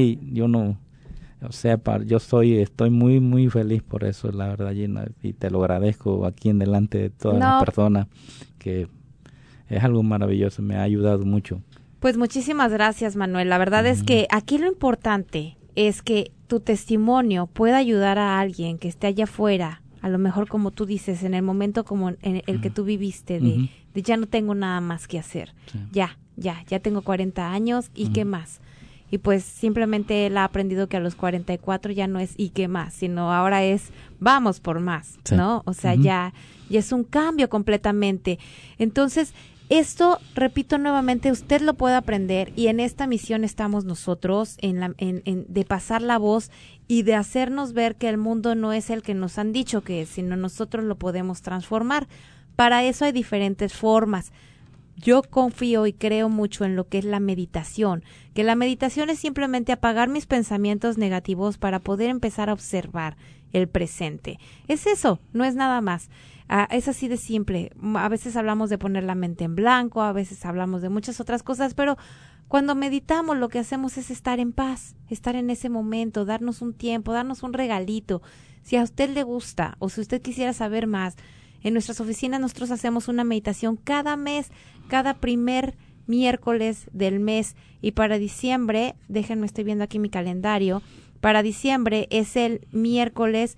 o sea, estoy muy, muy feliz por eso, la verdad, Gina, y te lo agradezco aquí en delante de todas las personas, que es algo maravilloso, me ha ayudado mucho. Pues muchísimas gracias, Manuel. La verdad es que aquí lo importante es que tu testimonio pueda ayudar a alguien que esté allá afuera, a lo mejor, como tú dices, en el momento como en el que tú viviste, de ya no tengo nada más que hacer, sí. ya tengo 40 años, ¿y qué más? Y pues simplemente él ha aprendido que a los 44 ya no es ¿y qué más?, sino ahora es vamos por más, sí. ¿no? O sea, ya es un cambio completamente. Entonces, esto, repito nuevamente, usted lo puede aprender, y en esta misión estamos nosotros, de pasar la voz y de hacernos ver que el mundo no es el que nos han dicho que es, sino nosotros lo podemos transformar. Para eso hay diferentes formas. Yo confío y creo mucho en lo que es la meditación, que la meditación es simplemente apagar mis pensamientos negativos para poder empezar a observar el presente. Es eso, no es nada más. Es así de simple. A veces hablamos de poner la mente en blanco, a veces hablamos de muchas otras cosas, pero cuando meditamos lo que hacemos es estar en paz, estar en ese momento, darnos un tiempo, darnos un regalito. Si a usted le gusta o si usted quisiera saber más, en nuestras oficinas nosotros hacemos una meditación cada mes, cada primer miércoles del mes, y para diciembre, déjenme, estoy viendo aquí mi calendario, para diciembre es el miércoles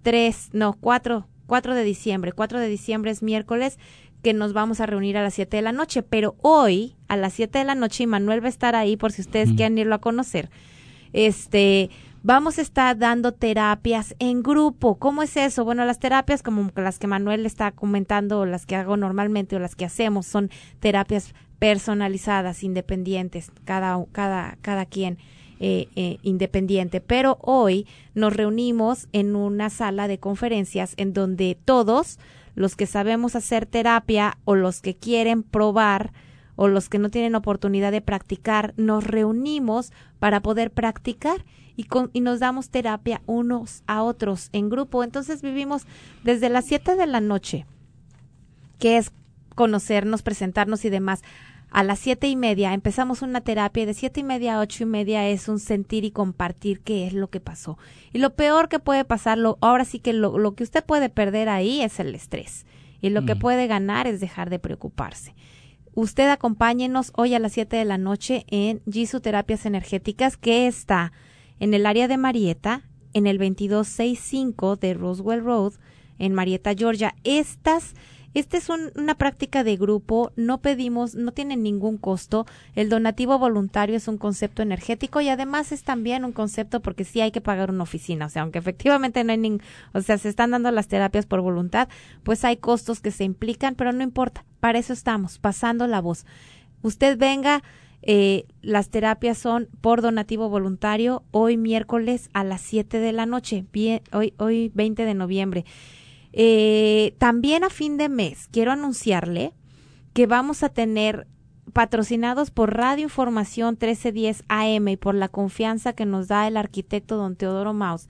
4 de diciembre. 4 de diciembre es miércoles, que nos vamos a reunir a las 7 de la noche, pero hoy a las 7 de la noche, y Manuel va a estar ahí por si ustedes quieren irlo a conocer, vamos a estar dando terapias en grupo. ¿Cómo es eso? Bueno, las terapias como las que Manuel está comentando, o las que hago normalmente, o las que hacemos, son terapias personalizadas, independientes, cada quien independiente. Pero hoy nos reunimos en una sala de conferencias en donde todos los que sabemos hacer terapia o los que quieren probar o los que no tienen oportunidad de practicar, nos reunimos para poder practicar y nos damos terapia unos a otros en grupo. Entonces vivimos desde las 7 de la noche, que es conocernos, presentarnos y demás. A las 7:30 empezamos una terapia y de 7:30 a 8:30 es un sentir y compartir qué es lo que pasó. Y lo peor que puede pasar, ahora sí que lo que usted puede perder ahí es el estrés. Y lo que puede ganar es dejar de preocuparse. Usted acompáñenos hoy a las 7 de la noche en Jisoo Terapias Energéticas, que está en el área de Marietta, en el 2265 de Roswell Road, en Marietta, Georgia. Esta es una práctica de grupo, no tiene ningún costo. El donativo voluntario es un concepto energético y además es también un concepto porque sí hay que pagar una oficina. O sea, aunque efectivamente no hay se están dando las terapias por voluntad, pues hay costos que se implican, pero no importa. Para eso estamos, pasando la voz. Usted venga, las terapias son por donativo voluntario hoy miércoles a las 7 de la noche, hoy 20 de noviembre. También a fin de mes quiero anunciarle que vamos a tener, patrocinados por Radio Información 1310 AM y por la confianza que nos da el arquitecto don Teodoro Maus,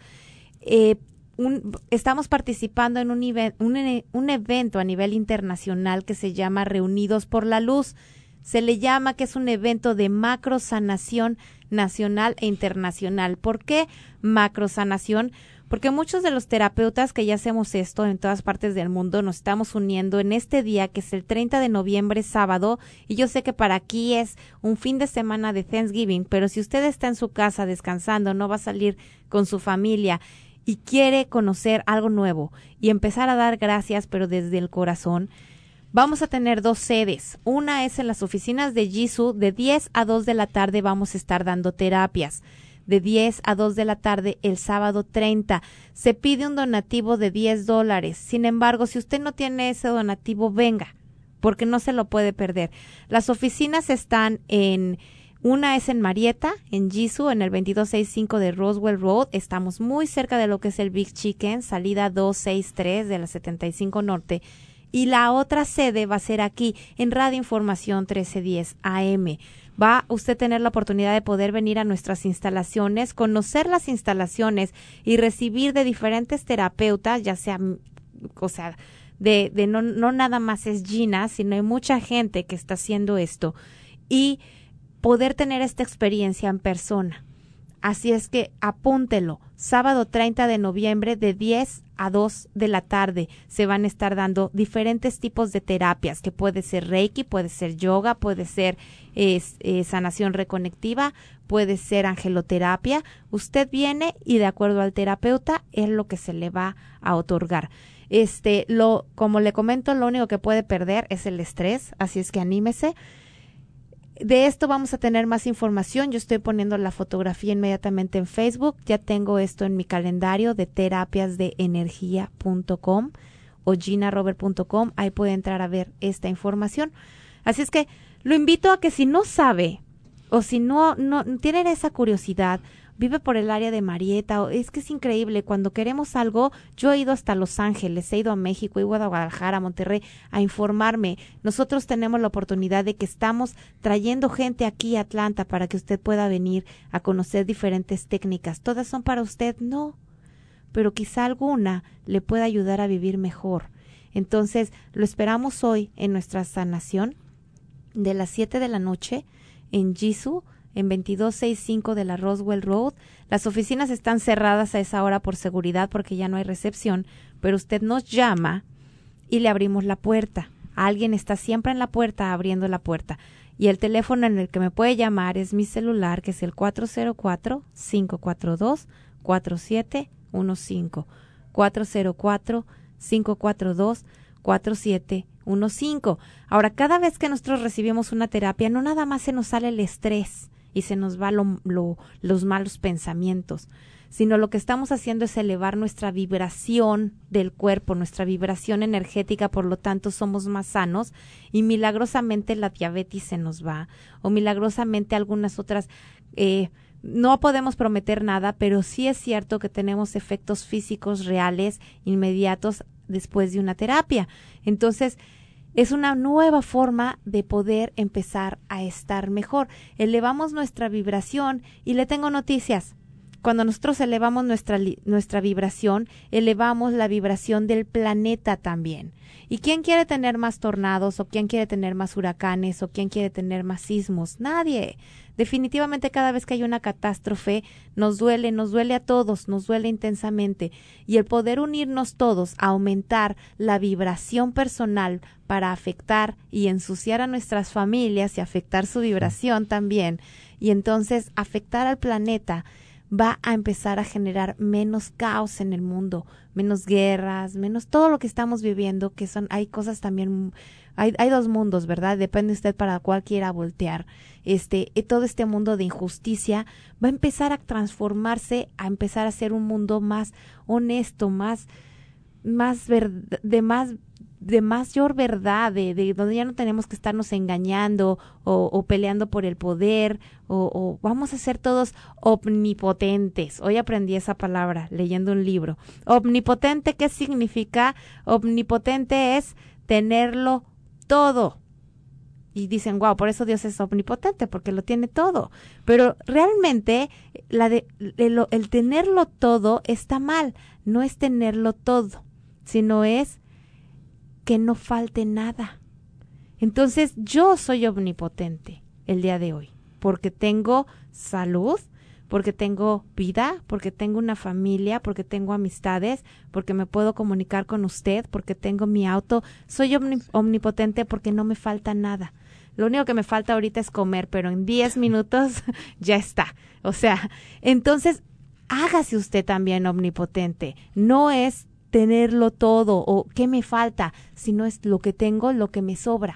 estamos participando en un evento a nivel internacional que se llama Reunidos por la Luz. Se le llama que es un evento de macrosanación nacional e internacional. ¿Por qué macrosanación? Porque muchos de los terapeutas que ya hacemos esto en todas partes del mundo nos estamos uniendo en este día que es el 30 de noviembre, sábado, y yo sé que para aquí es un fin de semana de Thanksgiving, pero si usted está en su casa descansando, no va a salir con su familia y quiere conocer algo nuevo y empezar a dar gracias, pero desde el corazón, vamos a tener 2 sedes. Una es en las oficinas de Jisoo, de 10 a 2 de la tarde vamos a estar dando terapias. De 10 a 2 de la tarde el sábado 30. Se pide un donativo de $10. Sin embargo, si usted no tiene ese donativo, venga, porque no se lo puede perder. Las oficinas están una es en Marietta, en Jisoo, en el 2265 de Roswell Road. Estamos muy cerca de lo que es el Big Chicken, salida 263 de la 75 Norte. Y la otra sede va a ser aquí, en Radio Información 1310 AM. Va a usted tener la oportunidad de poder venir a nuestras instalaciones, conocer las instalaciones y recibir de diferentes terapeutas, ya sea, no nada más es Gina, sino hay mucha gente que está haciendo esto y poder tener esta experiencia en persona. Así es que apúntelo, sábado 30 de noviembre de 10 a 2 de la tarde se van a estar dando diferentes tipos de terapias, que puede ser Reiki, puede ser yoga, puede ser sanación reconectiva, puede ser angeloterapia. Usted viene y de acuerdo al terapeuta es lo que se le va a otorgar. Como le comento, lo único que puede perder es el estrés, así es que anímese. De esto vamos a tener más información. Yo estoy poniendo la fotografía inmediatamente en Facebook. Ya tengo esto en mi calendario de terapiasdeenergia.com o ginarobert.com. Ahí puede entrar a ver esta información. Así es que lo invito a que si no sabe o si no tienen esa curiosidad, vive por el área de Marietta, es que es increíble, cuando queremos algo, yo he ido hasta Los Ángeles, he ido a México, he ido a Guadalajara, a Monterrey, a informarme. Nosotros tenemos la oportunidad de que estamos trayendo gente aquí a Atlanta para que usted pueda venir a conocer diferentes técnicas. ¿Todas son para usted? No, pero quizá alguna le pueda ayudar a vivir mejor. Entonces, lo esperamos hoy en nuestra sanación de las 7 de la noche en Jisoo, en 2265 de la Roswell Road. Las oficinas están cerradas a esa hora por seguridad porque ya no hay recepción, pero usted nos llama y le abrimos la puerta. Alguien está siempre en la puerta abriendo la puerta. Y el teléfono en el que me puede llamar es mi celular, que es el 404-542-4715. 404-542-4715. Ahora, cada vez que nosotros recibimos una terapia, no nada más se nos sale el estrés y se nos va los malos pensamientos, sino lo que estamos haciendo es elevar nuestra vibración del cuerpo, nuestra vibración energética, por lo tanto somos más sanos y milagrosamente la diabetes se nos va, o milagrosamente algunas otras, no podemos prometer nada, pero sí es cierto que tenemos efectos físicos reales, inmediatos, después de una terapia. Entonces, es una nueva forma de poder empezar a estar mejor. Elevamos nuestra vibración y le tengo noticias. Cuando nosotros elevamos nuestra vibración, elevamos la vibración del planeta también. ¿Y quién quiere tener más tornados? ¿O quién quiere tener más huracanes? ¿O quién quiere tener más sismos? Nadie. Definitivamente cada vez que hay una catástrofe nos duele a todos, nos duele intensamente. Y el poder unirnos todos, aumentar la vibración personal para afectar y ensuciar a nuestras familias y afectar su vibración también, y entonces afectar al planeta, va a empezar a generar menos caos en el mundo, menos guerras, menos todo lo que estamos viviendo, que hay cosas también, hay dos mundos, ¿verdad? Depende usted para cuál quiera voltear. Todo este mundo de injusticia va a empezar a transformarse, a empezar a ser un mundo más honesto, de mayor verdad, de donde ya no tenemos que estarnos engañando o peleando por el poder, o vamos a ser todos omnipotentes. Hoy aprendí esa palabra leyendo un libro. Omnipotente, ¿qué significa? Omnipotente es tenerlo todo. Y dicen, wow, por eso Dios es omnipotente, porque lo tiene todo. Pero realmente el tenerlo todo está mal. No es tenerlo todo, sino es que no falte nada. Entonces yo soy omnipotente el día de hoy, porque tengo salud, porque tengo vida, porque tengo una familia, porque tengo amistades, porque me puedo comunicar con usted, porque tengo mi auto. Soy omnipotente porque no me falta nada. Lo único que me falta ahorita es comer, pero en 10 minutos ya está. O sea, entonces hágase usted también omnipotente. No es tenerlo todo o qué me falta, sino es lo que tengo, lo que me sobra.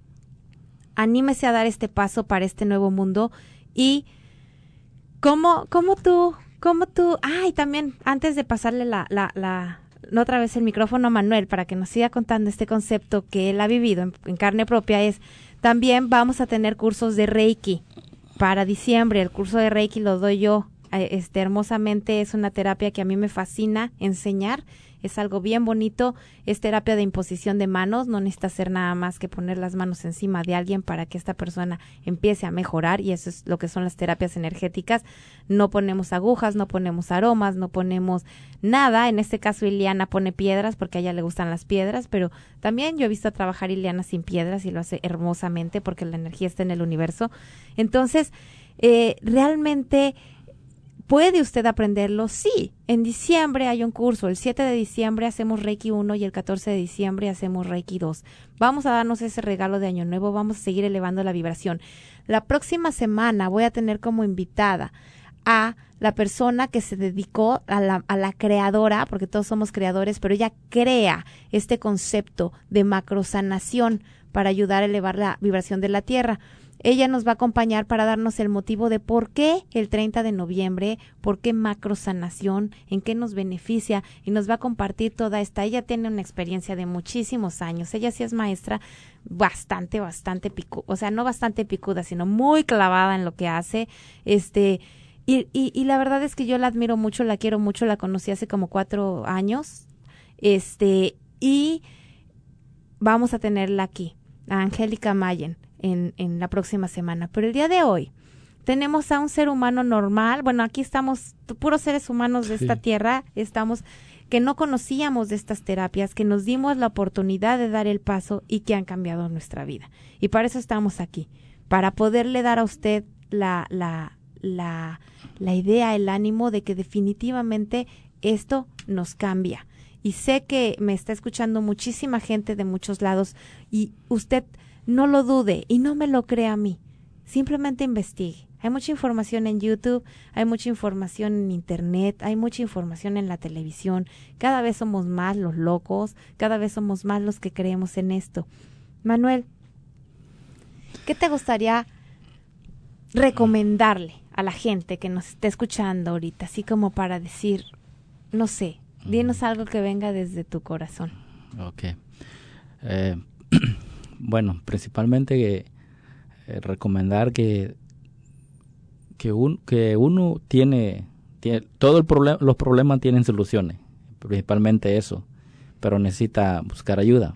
Anímese a dar este paso para este nuevo mundo. Y cómo tú, ay, también antes de pasarle otra vez el micrófono a Manuel para que nos siga contando este concepto que él ha vivido en carne propia, también vamos a tener cursos de Reiki para diciembre. El curso de Reiki lo doy yo hermosamente. Es una terapia que a mí me fascina enseñar. Es algo bien bonito, es terapia de imposición de manos, no necesita hacer nada más que poner las manos encima de alguien para que esta persona empiece a mejorar, y eso es lo que son las terapias energéticas. No ponemos agujas, no ponemos aromas, no ponemos nada. En este caso Ileana pone piedras porque a ella le gustan las piedras, pero también yo he visto trabajar Ileana sin piedras y lo hace hermosamente porque la energía está en el universo. Entonces, realmente ¿puede usted aprenderlo? Sí. En diciembre hay un curso. El 7 de diciembre hacemos Reiki 1 y el 14 de diciembre hacemos Reiki 2. Vamos a darnos ese regalo de Año Nuevo. Vamos a seguir elevando la vibración. La próxima semana voy a tener como invitada a la persona que se dedicó a la creadora, porque todos somos creadores, pero ella crea este concepto de macrosanación para ayudar a elevar la vibración de la Tierra. Ella nos va a acompañar para darnos el motivo de por qué el 30 de noviembre, por qué macrosanación, en qué nos beneficia, y nos va a compartir toda esta. Ella tiene una experiencia de muchísimos años. Ella sí es maestra bastante picuda, o sea, no bastante picuda, sino muy clavada en lo que hace. Y la verdad es que yo la admiro mucho, la quiero mucho, la conocí hace como 4 años. Y vamos a tenerla aquí, a Angélica Mayen, en la próxima semana. Pero el día de hoy tenemos a un ser humano normal. Bueno, aquí estamos puros seres humanos de esta tierra, que no conocíamos de estas terapias, que nos dimos la oportunidad de dar el paso y que han cambiado nuestra vida. Y para eso estamos aquí, para poderle dar a usted la idea, el ánimo de que definitivamente esto nos cambia. Y sé que me está escuchando muchísima gente de muchos lados, y usted no lo dude y no me lo crea a mí. Simplemente investigue. Hay mucha información en YouTube, hay mucha información en Internet, hay mucha información en la televisión. Cada vez somos más los locos, cada vez somos más los que creemos en esto. Manuel, ¿qué te gustaría recomendarle a la gente que nos esté escuchando ahorita? Así como para decir, no sé, dinos algo que venga desde tu corazón. Ok. Bueno, principalmente recomendar que uno tiene todo los problemas tienen soluciones, principalmente eso, pero necesita buscar ayuda.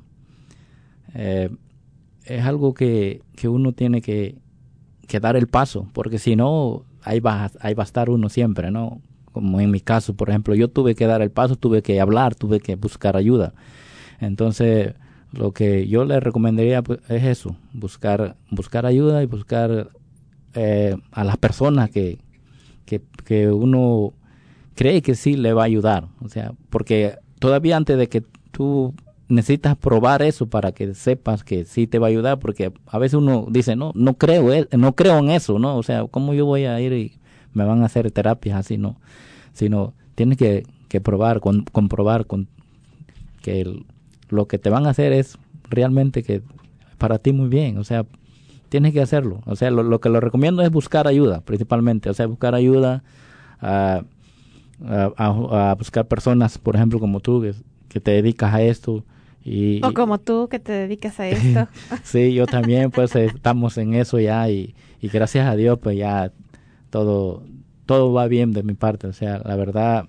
Es algo que uno tiene que dar el paso, porque si no, ahí va a estar uno siempre, ¿no? Como en mi caso, por ejemplo, yo tuve que dar el paso, tuve que hablar, tuve que buscar ayuda. Entonces, lo que yo le recomendaría pues, es eso, buscar ayuda y buscar a las personas que uno cree que sí le va a ayudar. O sea, porque todavía antes de que tú necesitas probar eso para que sepas que sí te va a ayudar, porque a veces uno dice, no creo en eso, ¿no? O sea, ¿cómo yo voy a ir y me van a hacer terapias así? No, sino tienes que probar, comprobar que lo que te van a hacer es realmente que para ti muy bien, o sea, tienes que hacerlo. O sea, lo que lo recomiendo es buscar ayuda, principalmente, o sea, buscar ayuda a buscar personas, por ejemplo, como tú, que te dedicas a esto. O como tú, que te dedicas a esto. Sí, yo también, pues estamos en eso ya y gracias a Dios, pues ya todo va bien de mi parte. O sea, la verdad,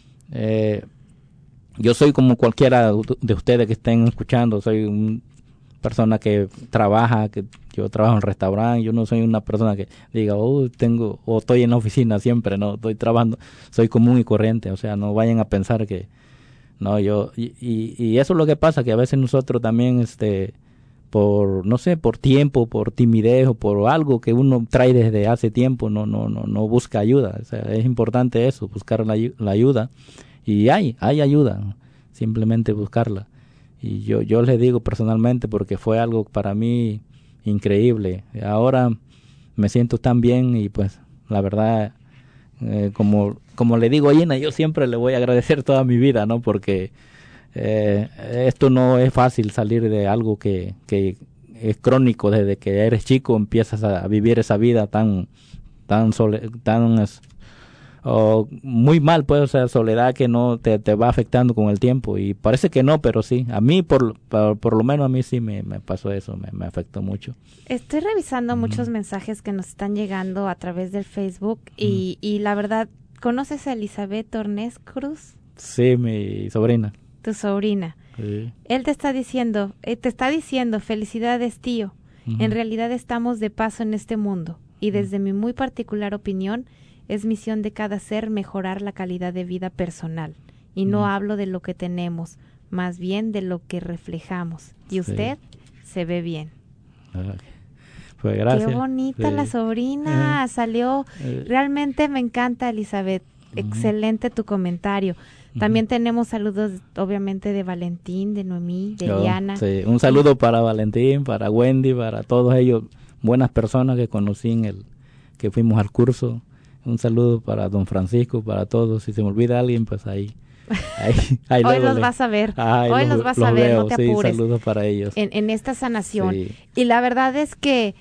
yo soy como cualquiera de ustedes que estén escuchando, soy una persona que trabaja, que yo trabajo en restaurante, yo no soy una persona que diga, estoy en la oficina siempre, no, estoy trabajando, soy común y corriente, o sea, no vayan a pensar que no, y eso es lo que pasa, que a veces nosotros también, por tiempo, por timidez o por algo que uno trae desde hace tiempo, no busca ayuda. O sea, es importante eso, buscar la ayuda. Y hay ayuda, simplemente buscarla. Y yo les digo personalmente, porque fue algo para mí increíble. Ahora me siento tan bien y pues la verdad, como le digo a Gina, yo siempre le voy a agradecer toda mi vida, ¿no? Porque esto no es fácil, salir de algo que es crónico. Desde que eres chico empiezas a vivir esa vida tan muy mal, pues, o sea, soledad que no te va afectando con el tiempo, y parece que no, pero sí, a mí por lo menos a mí sí me pasó eso, me afectó mucho. Estoy revisando muchos mensajes que nos están llegando a través del Facebook y la verdad, ¿conoces a Elizabeth Tornés Cruz? Sí, mi sobrina. Tu sobrina. Sí. Él te está diciendo, felicidades, tío. En realidad estamos de paso en este mundo y desde mi muy particular opinión, es misión de cada ser mejorar la calidad de vida personal. Y no hablo de lo que tenemos, más bien de lo que reflejamos. Y usted se ve bien. Pues gracias. Qué bonita la sobrina. Salió. Realmente me encanta, Elizabeth. Excelente tu comentario. También tenemos saludos, obviamente, de Valentín, de Noemí, de Diana. Sí. Un saludo para Valentín, para Wendy, para todos ellos. Buenas personas que conocí que fuimos al curso. Un saludo para don Francisco, para todos. Si se me olvida alguien, pues ahí hoy los vas a ver. Hoy los vas a ver, no te apures. Sí, saludos para ellos. En esta sanación. Sí. Y la verdad es que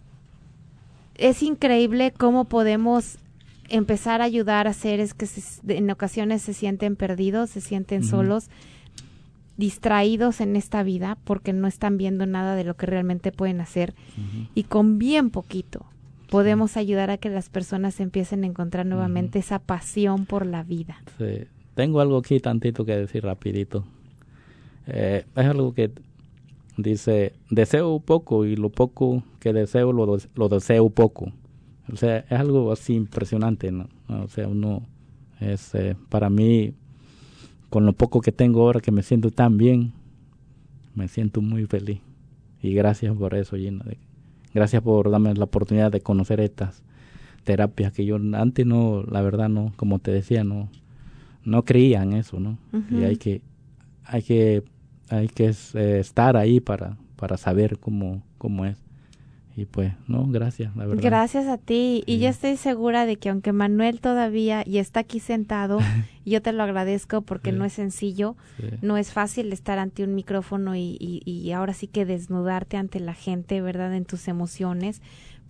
es increíble cómo podemos empezar a ayudar a seres que en ocasiones se sienten perdidos, se sienten solos, distraídos en esta vida porque no están viendo nada de lo que realmente pueden hacer. Y con bien poquito podemos ayudar a que las personas empiecen a encontrar nuevamente esa pasión por la vida. Sí. Tengo algo aquí tantito que decir rapidito. Es algo que dice, deseo poco y lo poco que deseo lo deseo poco. O sea, es algo así impresionante, ¿no? O sea, uno es, para mí, con lo poco que tengo ahora, que me siento tan bien, me siento muy feliz. Y gracias por eso, Gina. Gracias por darme la oportunidad de conocer estas terapias que yo antes no, la verdad no, como te decía, no creía en eso, ¿no? Y hay que estar ahí para saber cómo es. Y pues, no, gracias, la verdad. Gracias a ti. Y yo estoy segura de que aunque Manuel todavía y está aquí sentado, yo te lo agradezco porque no es sencillo, no es fácil estar ante un micrófono y ahora sí que desnudarte ante la gente, ¿verdad? En tus emociones.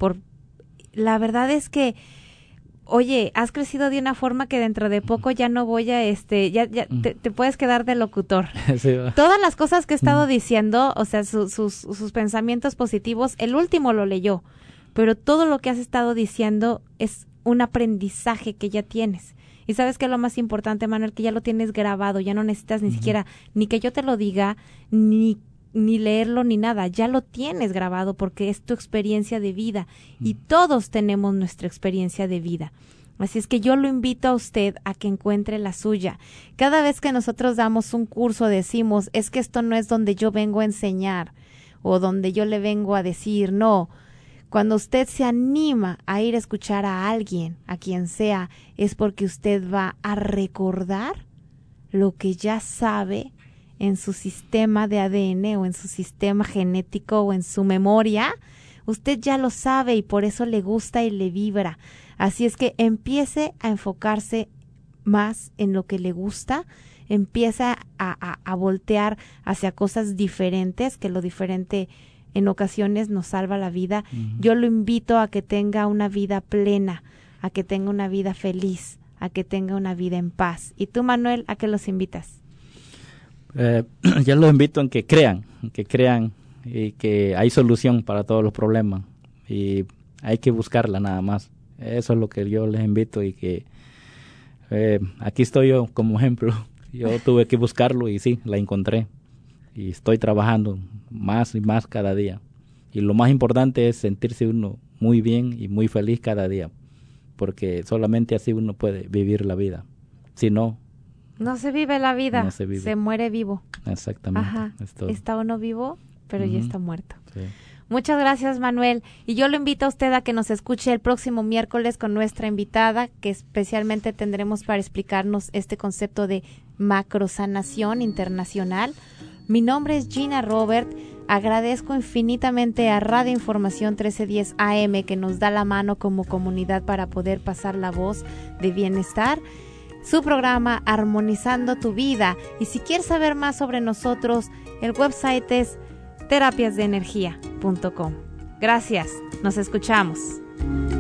La verdad es que, oye, has crecido de una forma que dentro de poco ya no voy a, te puedes quedar de locutor. Sí, todas las cosas que he estado diciendo, o sea, sus pensamientos positivos, el último lo leyó, pero todo lo que has estado diciendo es un aprendizaje que ya tienes. Y sabes que lo más importante, Manuel, que ya lo tienes grabado, ya no necesitas ni siquiera ni que yo te lo diga, ni leerlo, ni nada, ya lo tienes grabado porque es tu experiencia de vida y todos tenemos nuestra experiencia de vida. Así es que yo lo invito a usted a que encuentre la suya. Cada vez que nosotros damos un curso decimos, es que esto no es donde yo vengo a enseñar o donde yo le vengo a decir, no. Cuando usted se anima a ir a escuchar a alguien, a quien sea, es porque usted va a recordar lo que ya sabe en su sistema de ADN o en su sistema genético o en su memoria. Usted ya lo sabe y por eso le gusta y le vibra. Así es que empiece a enfocarse más en lo que le gusta, empieza a voltear hacia cosas diferentes, que lo diferente en ocasiones nos salva la vida. Yo lo invito a que tenga una vida plena, a que tenga una vida feliz, a que tenga una vida en paz. ¿Y tú, Manuel, a qué los invitas? Yo los invito a que crean y que hay solución para todos los problemas y hay que buscarla nada más. Eso es lo que yo les invito y que aquí estoy yo como ejemplo. Yo tuve que buscarlo y sí, la encontré. Y estoy trabajando más y más cada día. Y lo más importante es sentirse uno muy bien y muy feliz cada día, porque solamente así uno puede vivir la vida. Si no, no se vive la vida, no se vive. Se muere vivo. Exactamente. Ajá. Está uno vivo, pero ya está muerto. Sí. Muchas gracias, Manuel. Y yo lo invito a usted a que nos escuche el próximo miércoles con nuestra invitada, que especialmente tendremos para explicarnos este concepto de macrosanación internacional. Mi nombre es Gina Robert. Agradezco infinitamente a Radio Información 1310 AM que nos da la mano como comunidad para poder pasar la voz de bienestar. Su programa Armonizando tu Vida. Y si quieres saber más sobre nosotros, el website es terapiasdeenergia.com. Gracias. Nos escuchamos.